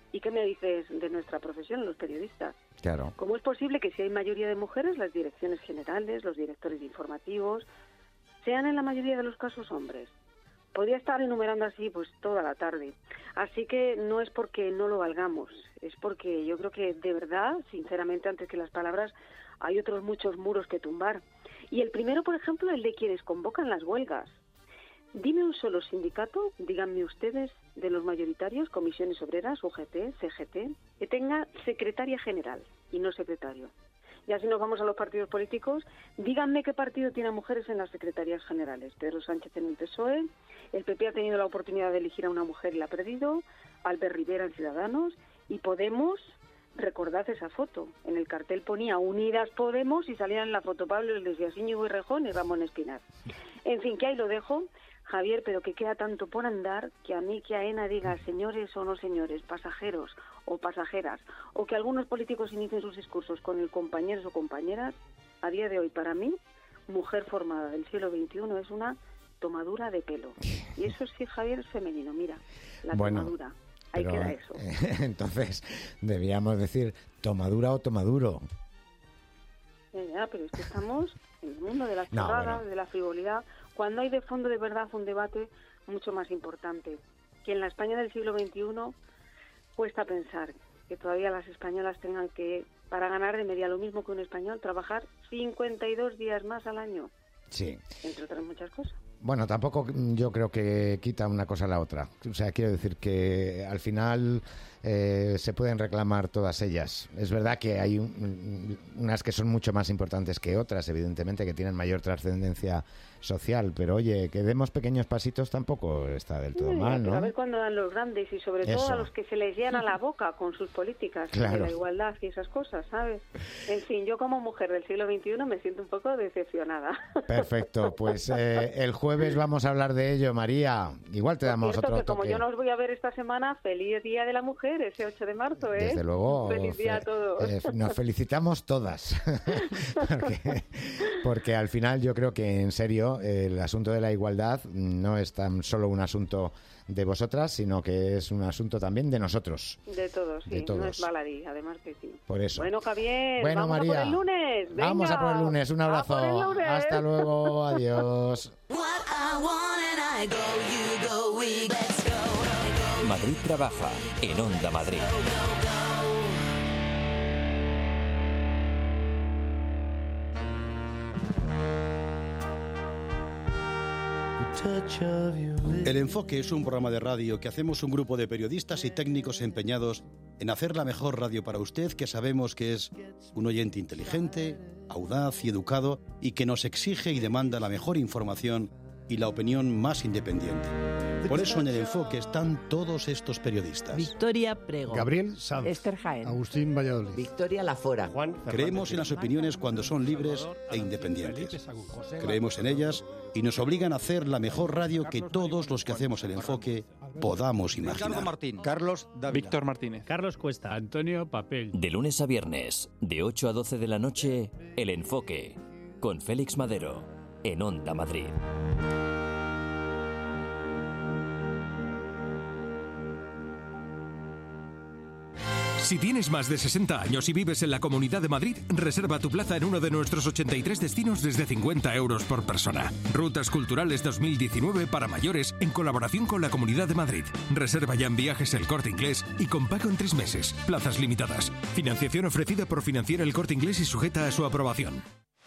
S6: ¿Y qué me dices de nuestra profesión, los periodistas?
S2: Claro.
S6: ¿Cómo es posible que si hay mayoría de mujeres, las direcciones generales, los directores informativos, sean en la mayoría de los casos hombres? Podría estar enumerando así pues toda la tarde. Así que no es porque no lo valgamos, es porque yo creo que de verdad, sinceramente, antes que las palabras, hay otros muchos muros que tumbar. Y el primero, por ejemplo, el de quienes convocan las huelgas. Dime un solo sindicato, díganme ustedes, de los mayoritarios, comisiones obreras, UGT, CGT, que tenga secretaria general y no secretario. Ya si nos vamos a los partidos políticos, díganme qué partido tiene mujeres en las secretarías generales. Pedro Sánchez en el PSOE, el PP ha tenido la oportunidad de elegir a una mujer y la ha perdido, Albert Rivera en Ciudadanos, y Podemos, recordad esa foto, en el cartel ponía Unidas Podemos y salían en la foto Pablo Iglesias, Íñigo Errejón y Ramón Espinar. En fin, que ahí lo dejo, Javier, pero que queda tanto por andar que a mí que AENA diga señores o no señores, pasajeros o pasajeras, o que algunos políticos inicien sus discursos con el compañeros o compañeras, a día de hoy para mí, mujer formada del siglo XXI es una tomadura de pelo. Y eso sí, Javier, es femenino, mira, la tomadura. Ahí
S2: pero,
S6: queda eso.
S2: Entonces, debíamos decir tomadura o tomaduro.
S6: Ya, pero es que estamos en el mundo de las chorradas, de la frivolidad, cuando hay de fondo de verdad un debate mucho más importante, que en la España del siglo XXI cuesta pensar que todavía las españolas tengan que, para ganar de media lo mismo que un español, trabajar 52 días más al año.
S2: Sí.
S6: Entre otras muchas cosas.
S2: Bueno, tampoco yo creo que quita una cosa a la otra. O sea, quiero decir que al final se pueden reclamar todas ellas. Es verdad que hay unas que son mucho más importantes que otras, evidentemente, que tienen mayor trascendencia social, pero oye, que demos pequeños pasitos tampoco está del todo mal, ¿no?
S6: A ver cuándo dan los grandes y sobre todo a los que se les llena la boca con sus políticas de la igualdad y esas cosas, ¿sabes? En fin, yo como mujer del siglo XXI me siento un poco decepcionada.
S2: Perfecto, pues el jueves vamos a hablar de ello, María. Igual te damos otro toque.
S6: Como yo no os voy a ver esta semana, feliz Día de la Mujer, ese 8 de marzo, ¿eh?
S2: Desde luego.
S6: Feliz día a todos.
S2: Nos felicitamos todas. porque al final yo creo que, en serio, el asunto de la igualdad no es tan solo un asunto de vosotras, sino que es un asunto también de nosotros.
S6: De todos, sí. De todos. No es baladí, además que sí.
S2: Por eso.
S6: Bueno, Javier,
S2: bueno,
S6: vamos
S2: María,
S6: a por el lunes. Venga.
S2: Vamos a por el lunes. Un abrazo. Hasta luego. Adiós.
S1: Madrid trabaja en Onda Madrid.
S18: El Enfoque es un programa de radio que hacemos un grupo de periodistas y técnicos empeñados en hacer la mejor radio para usted, que sabemos que es un oyente inteligente, audaz y educado, y que nos exige y demanda la mejor información y la opinión más independiente. Por eso en El Enfoque están todos estos periodistas.
S8: Victoria Prego,
S22: Gabriel Sanz,
S8: Esther Jaén,
S22: Agustín Valladolid,
S8: Victoria Lafora,
S22: Juan.
S18: Creemos en las opiniones cuando son libres e independientes. Creemos en ellas y nos obligan a hacer la mejor radio que todos los que hacemos El Enfoque podamos imaginar.
S22: Carlos Dávila,
S23: Víctor Martínez,
S22: Carlos Cuesta, Antonio Papel.
S1: De lunes a viernes, de 8 a 12 de la noche, El Enfoque, con Félix Madero, en Onda Madrid.
S19: Si tienes más de 60 años y vives en la Comunidad de Madrid, reserva tu plaza en uno de nuestros 83 destinos desde 50 euros por persona. Rutas Culturales 2019 para mayores en colaboración con la Comunidad de Madrid. Reserva ya en Viajes El Corte Inglés y con pago en 3 meses. Plazas limitadas. Financiación ofrecida por Financiera El Corte Inglés y sujeta a su aprobación.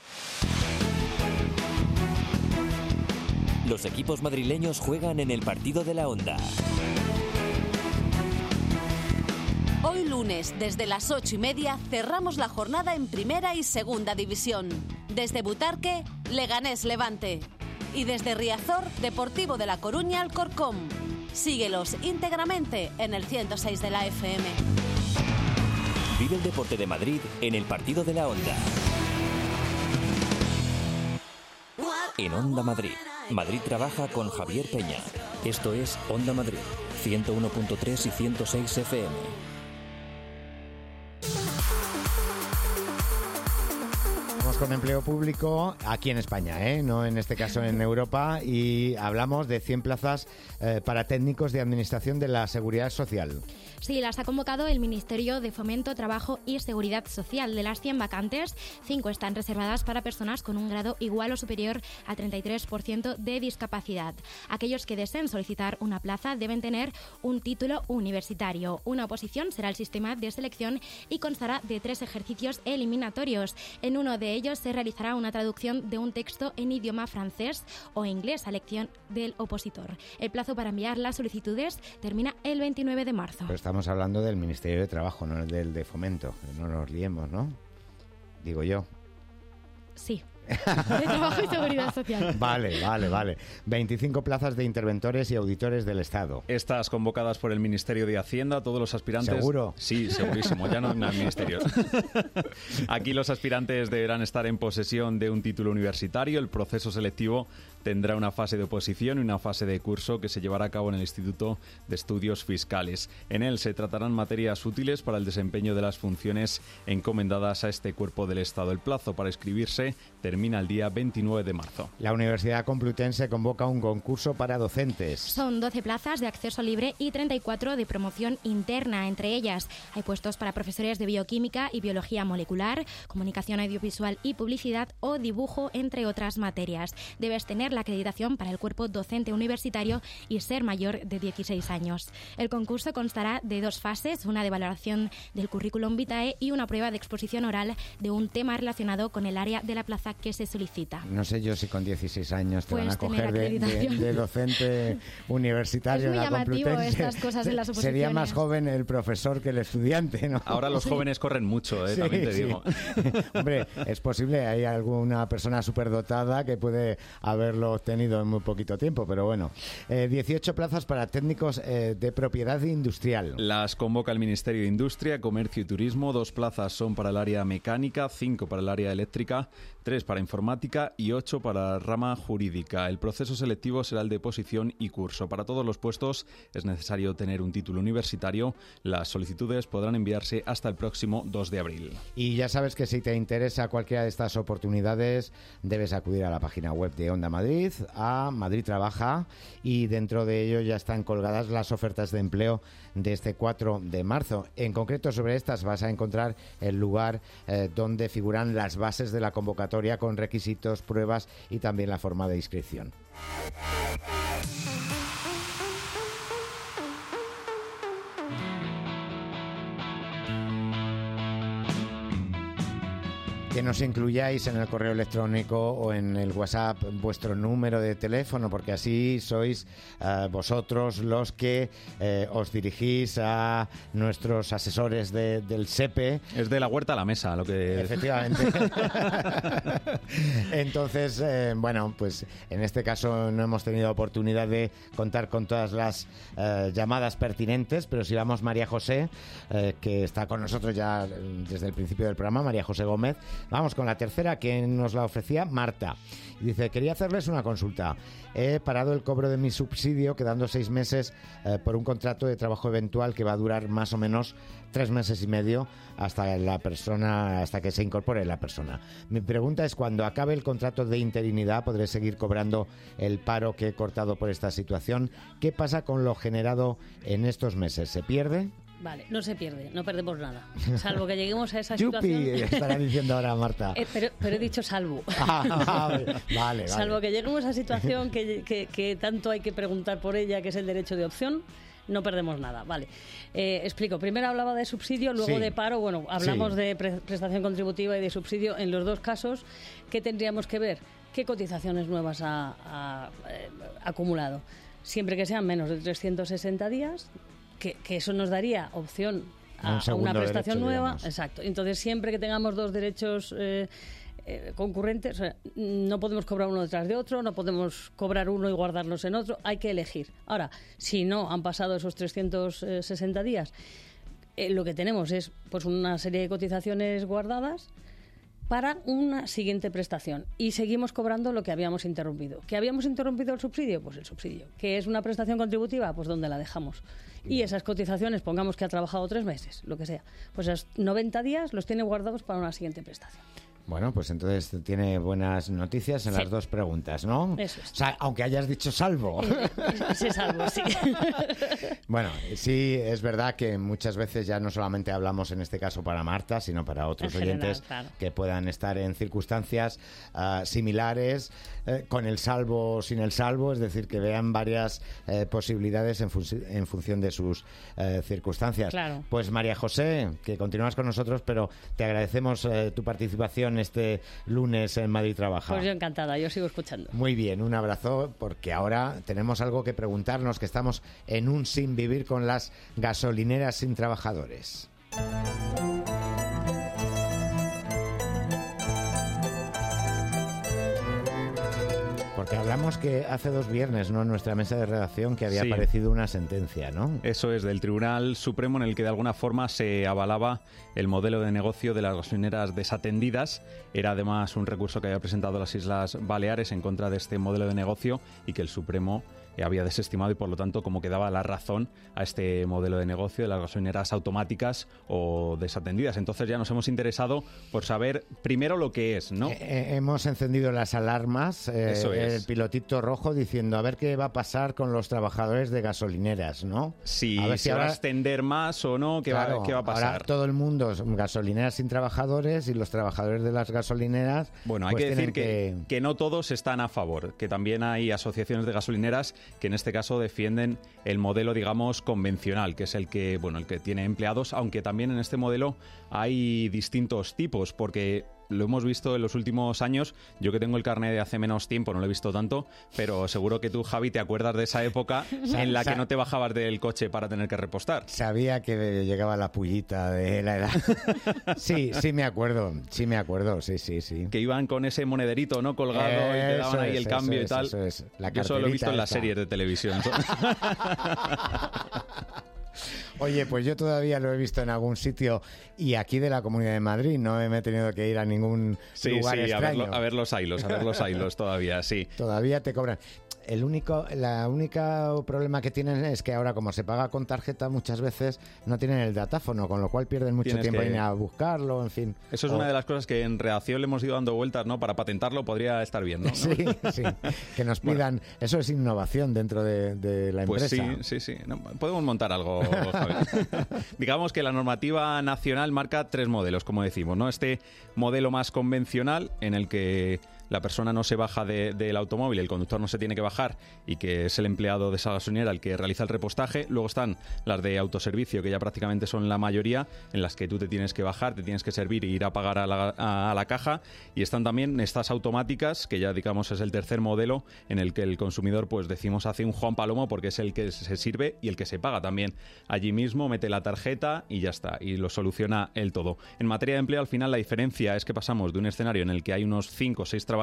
S1: Los equipos madrileños juegan en el partido de la Onda.
S21: Hoy lunes, desde las 8:30, cerramos la jornada en Primera y Segunda División. Desde Butarque, Leganés Levante. Y desde Riazor, Deportivo de La Coruña Alcorcón. Síguelos íntegramente en el 106 de la FM.
S1: Vive el deporte de Madrid en el partido de la Onda. En Onda Madrid. Madrid trabaja con Javier Peña. Esto es Onda Madrid, 101.3 y 106 FM.
S2: con empleo público aquí en España, no en este caso en Europa, y hablamos de 100 plazas para técnicos de Administración de la Seguridad Social.
S4: Sí, las ha convocado el Ministerio de Fomento, Trabajo y Seguridad Social. De las 100 vacantes, 5 están reservadas para personas con un grado igual o superior al 33% de discapacidad. Aquellos que deseen solicitar una plaza deben tener un título universitario. Una oposición será el sistema de selección y constará de 3 ejercicios eliminatorios. En uno de ellos se realizará una traducción de un texto en idioma francés o inglés a elección del opositor. El plazo para enviar las solicitudes termina el 29 de marzo.
S2: Pero estamos hablando del Ministerio de Trabajo, no del de Fomento. No nos liemos, ¿no? Digo yo.
S4: Sí. De Trabajo y Seguridad Social.
S2: Vale. 25 plazas de interventores y auditores del Estado.
S3: Estas convocadas por el Ministerio de Hacienda, todos los aspirantes...
S2: ¿Seguro?
S3: Sí, segurísimo, ya no en el Ministerio. Aquí los aspirantes deberán estar en posesión de un título universitario. El proceso selectivo tendrá una fase de oposición y una fase de curso que se llevará a cabo en el Instituto de Estudios Fiscales. En él se tratarán materias útiles para el desempeño de las funciones encomendadas a este cuerpo del Estado. El plazo para inscribirse termina el día 29 de marzo.
S2: La Universidad Complutense convoca un concurso para docentes.
S4: Son 12 plazas de acceso libre y 34 de promoción interna. Entre ellas hay puestos para profesores de bioquímica y biología molecular, comunicación audiovisual y publicidad o dibujo, entre otras materias. Debes tener la acreditación para el cuerpo docente universitario y ser mayor de 16 años. El concurso constará de 2 fases, una de valoración del currículum vitae y una prueba de exposición oral de un tema relacionado con el área de la plaza que se solicita.
S2: No sé yo si con 16 años te
S4: Puedes
S2: van a coger de docente universitario.
S4: Es muy
S2: en la
S4: llamativo
S2: Complutense.
S4: estas cosas en las oposiciones.
S2: Sería más joven el profesor que el estudiante, ¿no?
S3: Ahora los jóvenes corren mucho, también te digo.
S2: Hombre, es posible, hay alguna persona superdotada que puede haberlo obtenido en muy poquito tiempo, pero bueno. 18 plazas para técnicos de propiedad industrial.
S3: Las convoca el Ministerio de Industria, Comercio y Turismo. 2 plazas son para el área mecánica, 5 para el área eléctrica, 3 para informática y 8 para la rama jurídica. El proceso selectivo será el de oposición y curso. Para todos los puestos es necesario tener un título universitario. Las solicitudes podrán enviarse hasta el próximo 2 de abril.
S2: Y ya sabes que si te interesa cualquiera de estas oportunidades, debes acudir a la página web de Onda Madrid, a Madrid Trabaja, y dentro de ello ya están colgadas las ofertas de empleo de este 4 de marzo. En concreto, sobre estas vas a encontrar el lugar donde figuran las bases de la convocatoria con requisitos, pruebas y también la forma de inscripción. Que nos incluyáis en el correo electrónico o en el WhatsApp vuestro número de teléfono, porque así sois vosotros los que os dirigís a nuestros asesores del SEPE.
S3: Es de la huerta a la mesa, lo que...
S2: Efectivamente. Entonces, bueno, pues en este caso no hemos tenido oportunidad de contar con todas las llamadas pertinentes, pero si vamos María José, que está con nosotros ya desde el principio del programa, María José Gómez. Vamos con la tercera, que nos la ofrecía Marta. Dice, quería hacerles una consulta. He parado el cobro de mi subsidio quedando 6 meses por un contrato de trabajo eventual que va a durar más o menos 3 meses y medio hasta que se incorpore la persona. Mi pregunta es, cuando acabe el contrato de interinidad, ¿podré seguir cobrando el paro que he cortado por esta situación? ¿Qué pasa con lo generado en estos meses? ¿Se pierde?
S5: Vale, no se pierde, no perdemos nada. Salvo que lleguemos a esa
S2: ¡Yupi!
S5: situación...
S2: Estará diciendo ahora Marta.
S5: Pero he dicho salvo.
S2: Vale.
S5: Salvo que lleguemos a esa situación que tanto hay que preguntar por ella, que es el derecho de opción, no perdemos nada. Vale. Explico. Primero hablaba de subsidio, luego de paro. Bueno, hablamos de prestación contributiva y de subsidio. En los dos casos, ¿qué tendríamos que ver? ¿Qué cotizaciones nuevas ha acumulado? Siempre que sean menos de 360 días... Que eso nos daría opción a una prestación derecho, nueva. Digamos. Exacto. Entonces, siempre que tengamos 2 derechos concurrentes, o sea, no podemos cobrar uno detrás de otro, no podemos cobrar uno y guardarnos en otro, hay que elegir. Ahora, si no han pasado esos 360 días, lo que tenemos es pues una serie de cotizaciones guardadas para una siguiente prestación y seguimos cobrando lo que habíamos interrumpido. ¿Que habíamos interrumpido el subsidio? Pues el subsidio. ¿Que es una prestación contributiva? Pues ¿dónde la dejamos? Y esas cotizaciones, pongamos que ha trabajado 3 meses, lo que sea, pues esos 90 días los tiene guardados para una siguiente prestación.
S2: Bueno, pues entonces tiene buenas noticias en las dos preguntas, ¿no?
S5: Eso es.
S2: O sea, aunque hayas dicho salvo.
S5: Ese salvo, sí.
S2: Bueno, sí, es verdad que muchas veces ya no solamente hablamos en este caso para Marta, sino para otros
S5: En general,
S2: oyentes
S5: claro.
S2: que puedan estar en circunstancias similares, con el salvo o sin el salvo, es decir, que vean varias posibilidades en función de sus circunstancias.
S5: Claro.
S2: Pues María José, que continúas con nosotros, pero te agradecemos tu participación este lunes en Madrid Trabaja.
S5: Pues yo encantada, yo sigo escuchando.
S2: Muy bien, un abrazo, porque ahora tenemos algo que preguntarnos, que estamos en un sin vivir con las gasolineras sin trabajadores. Porque hablamos que hace 2 viernes, ¿no?, en nuestra mesa de redacción, que había aparecido una sentencia, ¿no?
S3: Eso es, del Tribunal Supremo, en el que de alguna forma se avalaba el modelo de negocio de las gasolineras desatendidas. Era además un recurso que había presentado las Islas Baleares en contra de este modelo de negocio y que el Supremo había desestimado, y por lo tanto como que daba la razón a este modelo de negocio de las gasolineras automáticas o desatendidas. Entonces ya nos hemos interesado por saber primero lo que es, ¿no?
S2: Hemos encendido las alarmas,
S3: Eso es.
S2: el pilotito rojo diciendo a ver qué va a pasar con los trabajadores de gasolineras, ¿no?
S3: Si
S2: a ver
S3: se va a extender más o no, ¿qué va a pasar?
S2: Ahora todo el mundo son gasolineras sin trabajadores y los trabajadores de las gasolineras...
S3: Bueno, hay
S2: pues
S3: que decir
S2: tienen
S3: que no todos están a favor, que también hay asociaciones de gasolineras que en este caso defienden el modelo, digamos, convencional, que es el que tiene empleados, aunque también en este modelo hay distintos tipos, porque lo hemos visto en los últimos años. Yo que tengo el carnet de hace menos tiempo, no lo he visto tanto, pero seguro que tú, Javi, te acuerdas de esa época en la que no te bajabas del coche para tener que repostar.
S2: Sabía que llegaba la pullita de la edad. Sí me acuerdo, sí.
S3: Que iban con ese monederito, ¿no?, colgado, y te daban ahí el cambio y tal.
S2: Eso es.
S3: Yo solo lo he visto en las series de televisión.
S2: Oye, pues yo todavía lo he visto en algún sitio y aquí de la Comunidad de Madrid, no me he tenido que ir a ningún lugar extraño.
S3: A ver los hilos todavía, sí.
S2: Todavía te cobran. El único problema que tienen es que ahora, como se paga con tarjeta, muchas veces no tienen el datáfono, con lo cual pierden mucho tiempo en a buscarlo, en fin.
S3: Eso es una de las cosas que en redacción le hemos ido dando vueltas, ¿no? Para patentarlo podría estar bien, ¿no?
S2: Sí. Que nos pidan... Bueno. Eso es innovación dentro de la empresa.
S3: Pues sí. No, podemos montar algo, Javier. Digamos que la normativa nacional marca 3 modelos, como decimos, ¿no? Este modelo más convencional, en el que la persona no se baja del automóvil, el conductor no se tiene que bajar y que es el empleado de esa gasolinera el que realiza el repostaje. Luego están las de autoservicio, que ya prácticamente son la mayoría, en las que tú te tienes que bajar, te tienes que servir e ir a pagar a la caja. Y están también estas automáticas, que ya digamos es el tercer modelo, en el que el consumidor, pues decimos, hace un Juan Palomo, porque es el que se sirve y el que se paga también allí mismo, mete la tarjeta y ya está, y lo soluciona el todo. En materia de empleo, al final la diferencia es que pasamos de un escenario en el que hay unos 5 o 6 trabajadores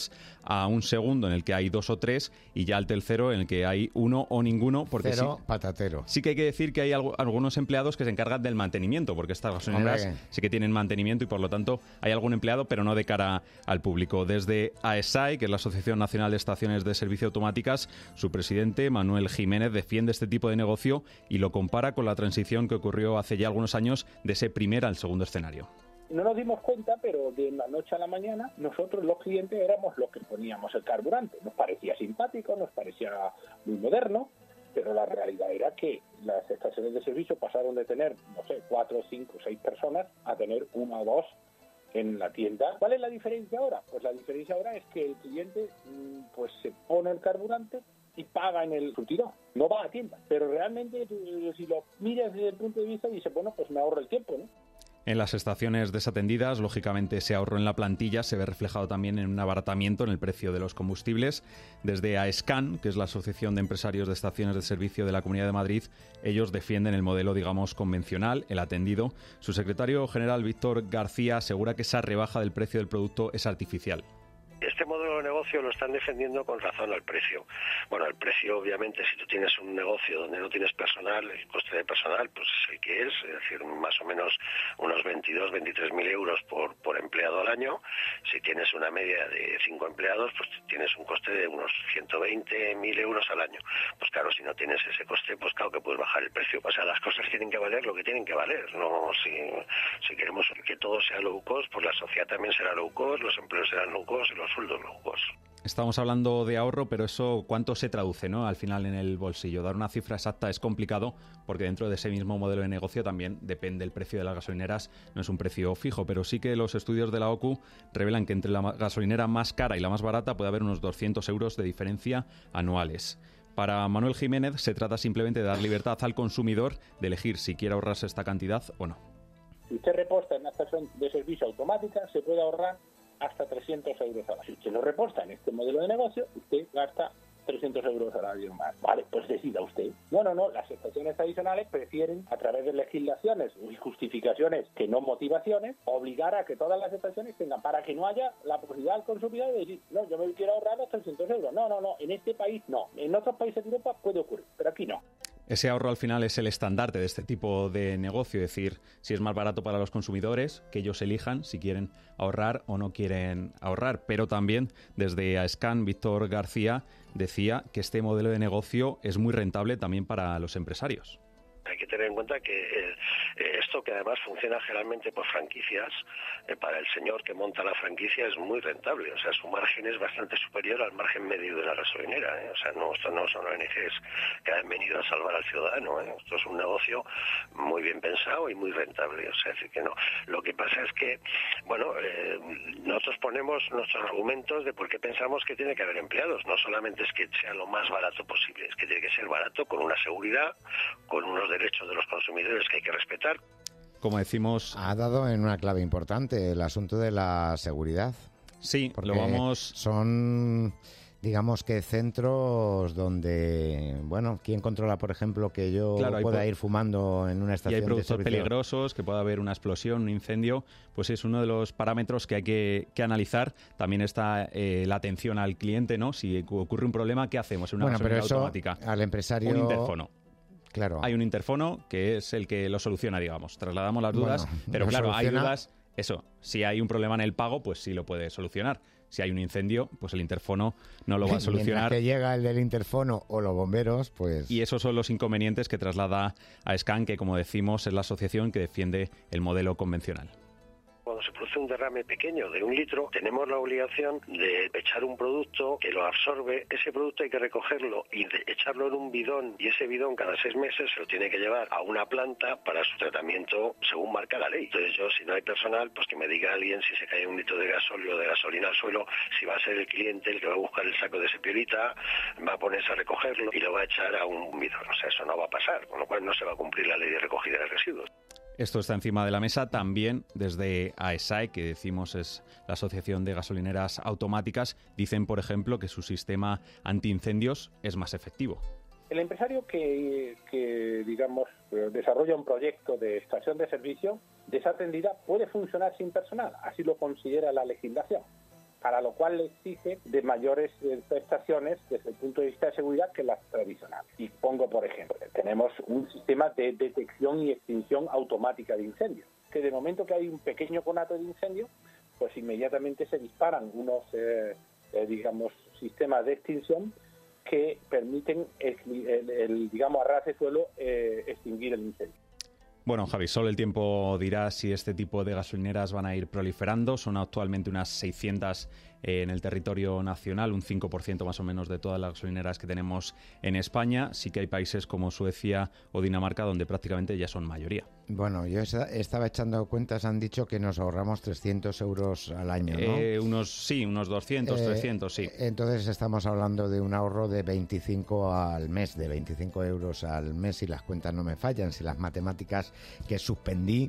S3: a un segundo en el que hay 2 o 3 y ya al tercero en el que hay 1 o ninguno, porque
S2: patatero.
S3: Sí que hay que decir que hay algunos empleados que se encargan del mantenimiento, porque estas gasolineras sí que tienen mantenimiento y por lo tanto hay algún empleado, pero no de cara al público. Desde AESAI, que es la Asociación Nacional de Estaciones de Servicio Automáticas, su presidente, Manuel Jiménez, defiende este tipo de negocio y lo compara con la transición que ocurrió hace ya algunos años de ese primer al segundo escenario.
S9: No nos dimos cuenta, pero de la noche a la mañana nosotros los clientes éramos los que poníamos el carburante. Nos parecía simpático, nos parecía muy moderno, pero la realidad era que las estaciones de servicio pasaron de tener, 4, 5, 6 personas a tener 1 o 2 en la tienda. ¿Cuál es la diferencia ahora? Pues la diferencia ahora es que el cliente pues se pone el carburante y paga en el surtidor, no va a tienda. Pero realmente, si lo miras desde el punto de vista, dices, bueno, pues me ahorro el tiempo, ¿no?
S3: En las estaciones desatendidas, lógicamente, ese ahorro en la plantilla se ve reflejado también en un abaratamiento en el precio de los combustibles. Desde AESCAN, que es la Asociación de Empresarios de Estaciones de Servicio de la Comunidad de Madrid, ellos defienden el modelo, digamos, convencional, el atendido. Su secretario general, Víctor García, asegura que esa rebaja del precio del producto es artificial.
S10: Este este modelo de negocio lo están defendiendo con razón al precio. Bueno, el precio, obviamente, si tú tienes un negocio donde no tienes personal, el coste de personal pues es el que es decir, más o menos unos 23.000 euros por empleado al año. Si tienes una media de 5 empleados, pues tienes un coste de unos 120.000 euros al año. Pues claro, si no tienes ese coste, pues claro que puedes bajar el precio. O sea, las cosas tienen que valer lo que tienen que valer. No, si queremos que todo sea low cost, pues la sociedad también será low cost, los empleos serán low cost y los sueldos low cost.
S3: Estamos hablando de ahorro, pero eso ¿cuánto se traduce, no? Al final en el bolsillo. Dar una cifra exacta es complicado porque dentro de ese mismo modelo de negocio también depende el precio de las gasolineras. No es un precio fijo, pero sí que los estudios de la OCU revelan que entre la gasolinera más cara y la más barata puede haber unos 200 euros de diferencia anuales. Para Manuel Jiménez se trata simplemente de dar libertad al consumidor de elegir si quiere ahorrarse esta cantidad o no.
S9: Si usted reposta en una estación de servicio automática, se puede ahorrar hasta 300 euros al año. Si usted lo reposta en este modelo de negocio, usted gasta 300 euros al año más. Vale, pues decida usted. No, las estaciones tradicionales prefieren, a través de legislaciones y justificaciones que no motivaciones, obligar a que todas las estaciones tengan, para que no haya la posibilidad del consumidor de decir, no, yo me quiero ahorrar los 300 euros. No, en este país no. En otros países de Europa puede ocurrir, pero aquí no.
S3: Ese ahorro al final es el estandarte de este tipo de negocio, es decir, si es más barato para los consumidores, que ellos elijan si quieren ahorrar o no quieren ahorrar. Pero también desde AESCAN, Víctor García decía que este modelo de negocio es muy rentable también para los empresarios.
S10: Hay que tener en cuenta que esto, que además funciona generalmente por franquicias, para el señor que monta la franquicia es muy rentable. O sea, su margen es bastante superior al margen medio de la gasolinera. O sea, esto no son ONGs que han venido a salvar al ciudadano. Esto es un negocio muy bien pensado y muy rentable. O sea, es decir, que no. Lo que pasa es que, nosotros ponemos nuestros argumentos de por qué pensamos que tiene que haber empleados. No solamente es que sea lo más barato posible, es que tiene que ser barato con una seguridad, con unos derechos de los consumidores que hay que respetar.
S3: Como decimos,
S2: ha dado en una clave importante el asunto de la seguridad.
S3: Sí,
S2: porque son, digamos que centros donde, ¿quién controla, por ejemplo, que yo pueda ir fumando en una estación de servicio?
S3: Y hay productos peligrosos, que pueda haber una explosión, un incendio, pues es uno de los parámetros que hay que analizar. También está la atención al cliente, ¿no? Si ocurre un problema, ¿qué hacemos en una gasolinera automática?
S2: Al empresario...
S3: Un interfono.
S2: Claro.
S3: Hay un interfono que es el que lo soluciona, digamos. Trasladamos las dudas, pero claro, hay dudas. Eso, si hay un problema en el pago, pues sí lo puede solucionar. Si hay un incendio, pues el interfono no lo va a solucionar.
S2: Mientras que llega el del interfono o los bomberos, pues...
S3: Y esos son los inconvenientes que traslada AESCAN, que como decimos es la asociación que defiende el modelo convencional.
S10: Cuando se produce un derrame pequeño de 1 litro, tenemos la obligación de echar un producto que lo absorbe. Ese producto hay que recogerlo y echarlo en un bidón, y ese bidón cada 6 meses se lo tiene que llevar a una planta para su tratamiento según marca la ley. Entonces yo, si no hay personal, pues que me diga alguien si se cae 1 litro de gasóleo o de gasolina al suelo, si va a ser el cliente el que va a buscar el saco de ese piolita, va a ponerse a recogerlo y lo va a echar a un bidón. O sea, eso no va a pasar, con lo cual no se va a cumplir la ley de recogida de residuos.
S3: Esto está encima de la mesa también desde AESAE, que decimos es la Asociación de Gasolineras Automáticas. Dicen, por ejemplo, que su sistema antiincendios es más efectivo.
S9: El empresario que digamos, desarrolla un proyecto de estación de servicio desatendida puede funcionar sin personal, así lo considera la legislación, para lo cual le exige de mayores prestaciones desde el punto de vista de seguridad que las tradicionales. Y pongo, por ejemplo, tenemos un sistema de detección y extinción automática de incendios, que de momento que hay un pequeño conato de incendio, pues inmediatamente se disparan unos, sistemas de extinción que permiten, a ras de suelo, extinguir el incendio.
S3: Bueno, Javi, solo el tiempo dirá si este tipo de gasolineras van a ir proliferando. Son actualmente unas 600 en el territorio nacional, un 5% más o menos de todas las gasolineras que tenemos en España. Sí que hay países como Suecia o Dinamarca donde prácticamente ya son mayoría.
S2: Bueno, yo estaba echando cuentas, han dicho que nos ahorramos 300 euros al año, ¿no?
S3: Unos 200, 300, sí.
S2: Entonces estamos hablando de un ahorro de 25 al mes, de 25 euros al mes, si las cuentas no me fallan, si las matemáticas que suspendí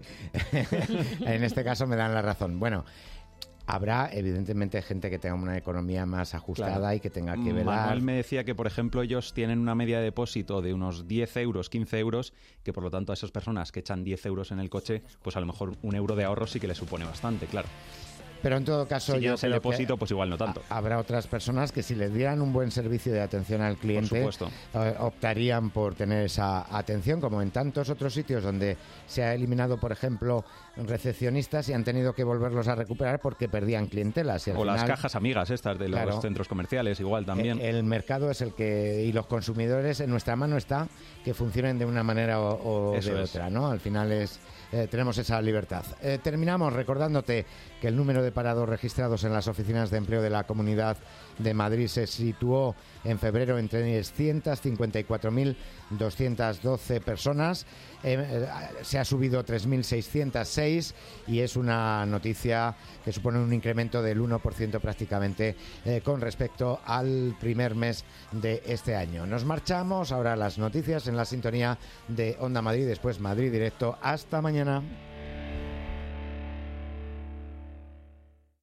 S2: en este caso me dan la razón. Bueno, habrá evidentemente gente que tenga una economía más ajustada, claro, y que tenga que velar.
S3: Manuel me decía que, por ejemplo, ellos tienen una media de depósito de unos 10 euros, 15 euros, que por lo tanto a esas personas que echan 10 euros en el coche, pues a lo mejor 1 euro de ahorro sí que les supone bastante, claro.
S2: Pero en todo caso,
S3: si
S2: yo
S3: quieres el
S2: creo que
S3: depósito, pues igual no tanto.
S2: Habrá otras personas que si les dieran un buen servicio de atención al cliente, optarían por tener esa atención, como en tantos otros sitios donde se ha eliminado, por ejemplo, recepcionistas y han tenido que volverlos a recuperar porque perdían clientelas. Y al final,
S3: las cajas amigas estas de los centros comerciales, igual también.
S2: El mercado es el que, y los consumidores, en nuestra mano está que funcionen de una manera o de otra, ¿no? Al final tenemos esa libertad. Terminamos recordándote que el número de parados registrados en las oficinas de empleo de la Comunidad de Madrid se situó en febrero en 354.212 personas. Se ha subido 3.606 y es una noticia que supone un incremento del 1% prácticamente con respecto al primer mes de este año. Nos marchamos ahora a las noticias en la sintonía de Onda Madrid, después Madrid Directo. Hasta mañana.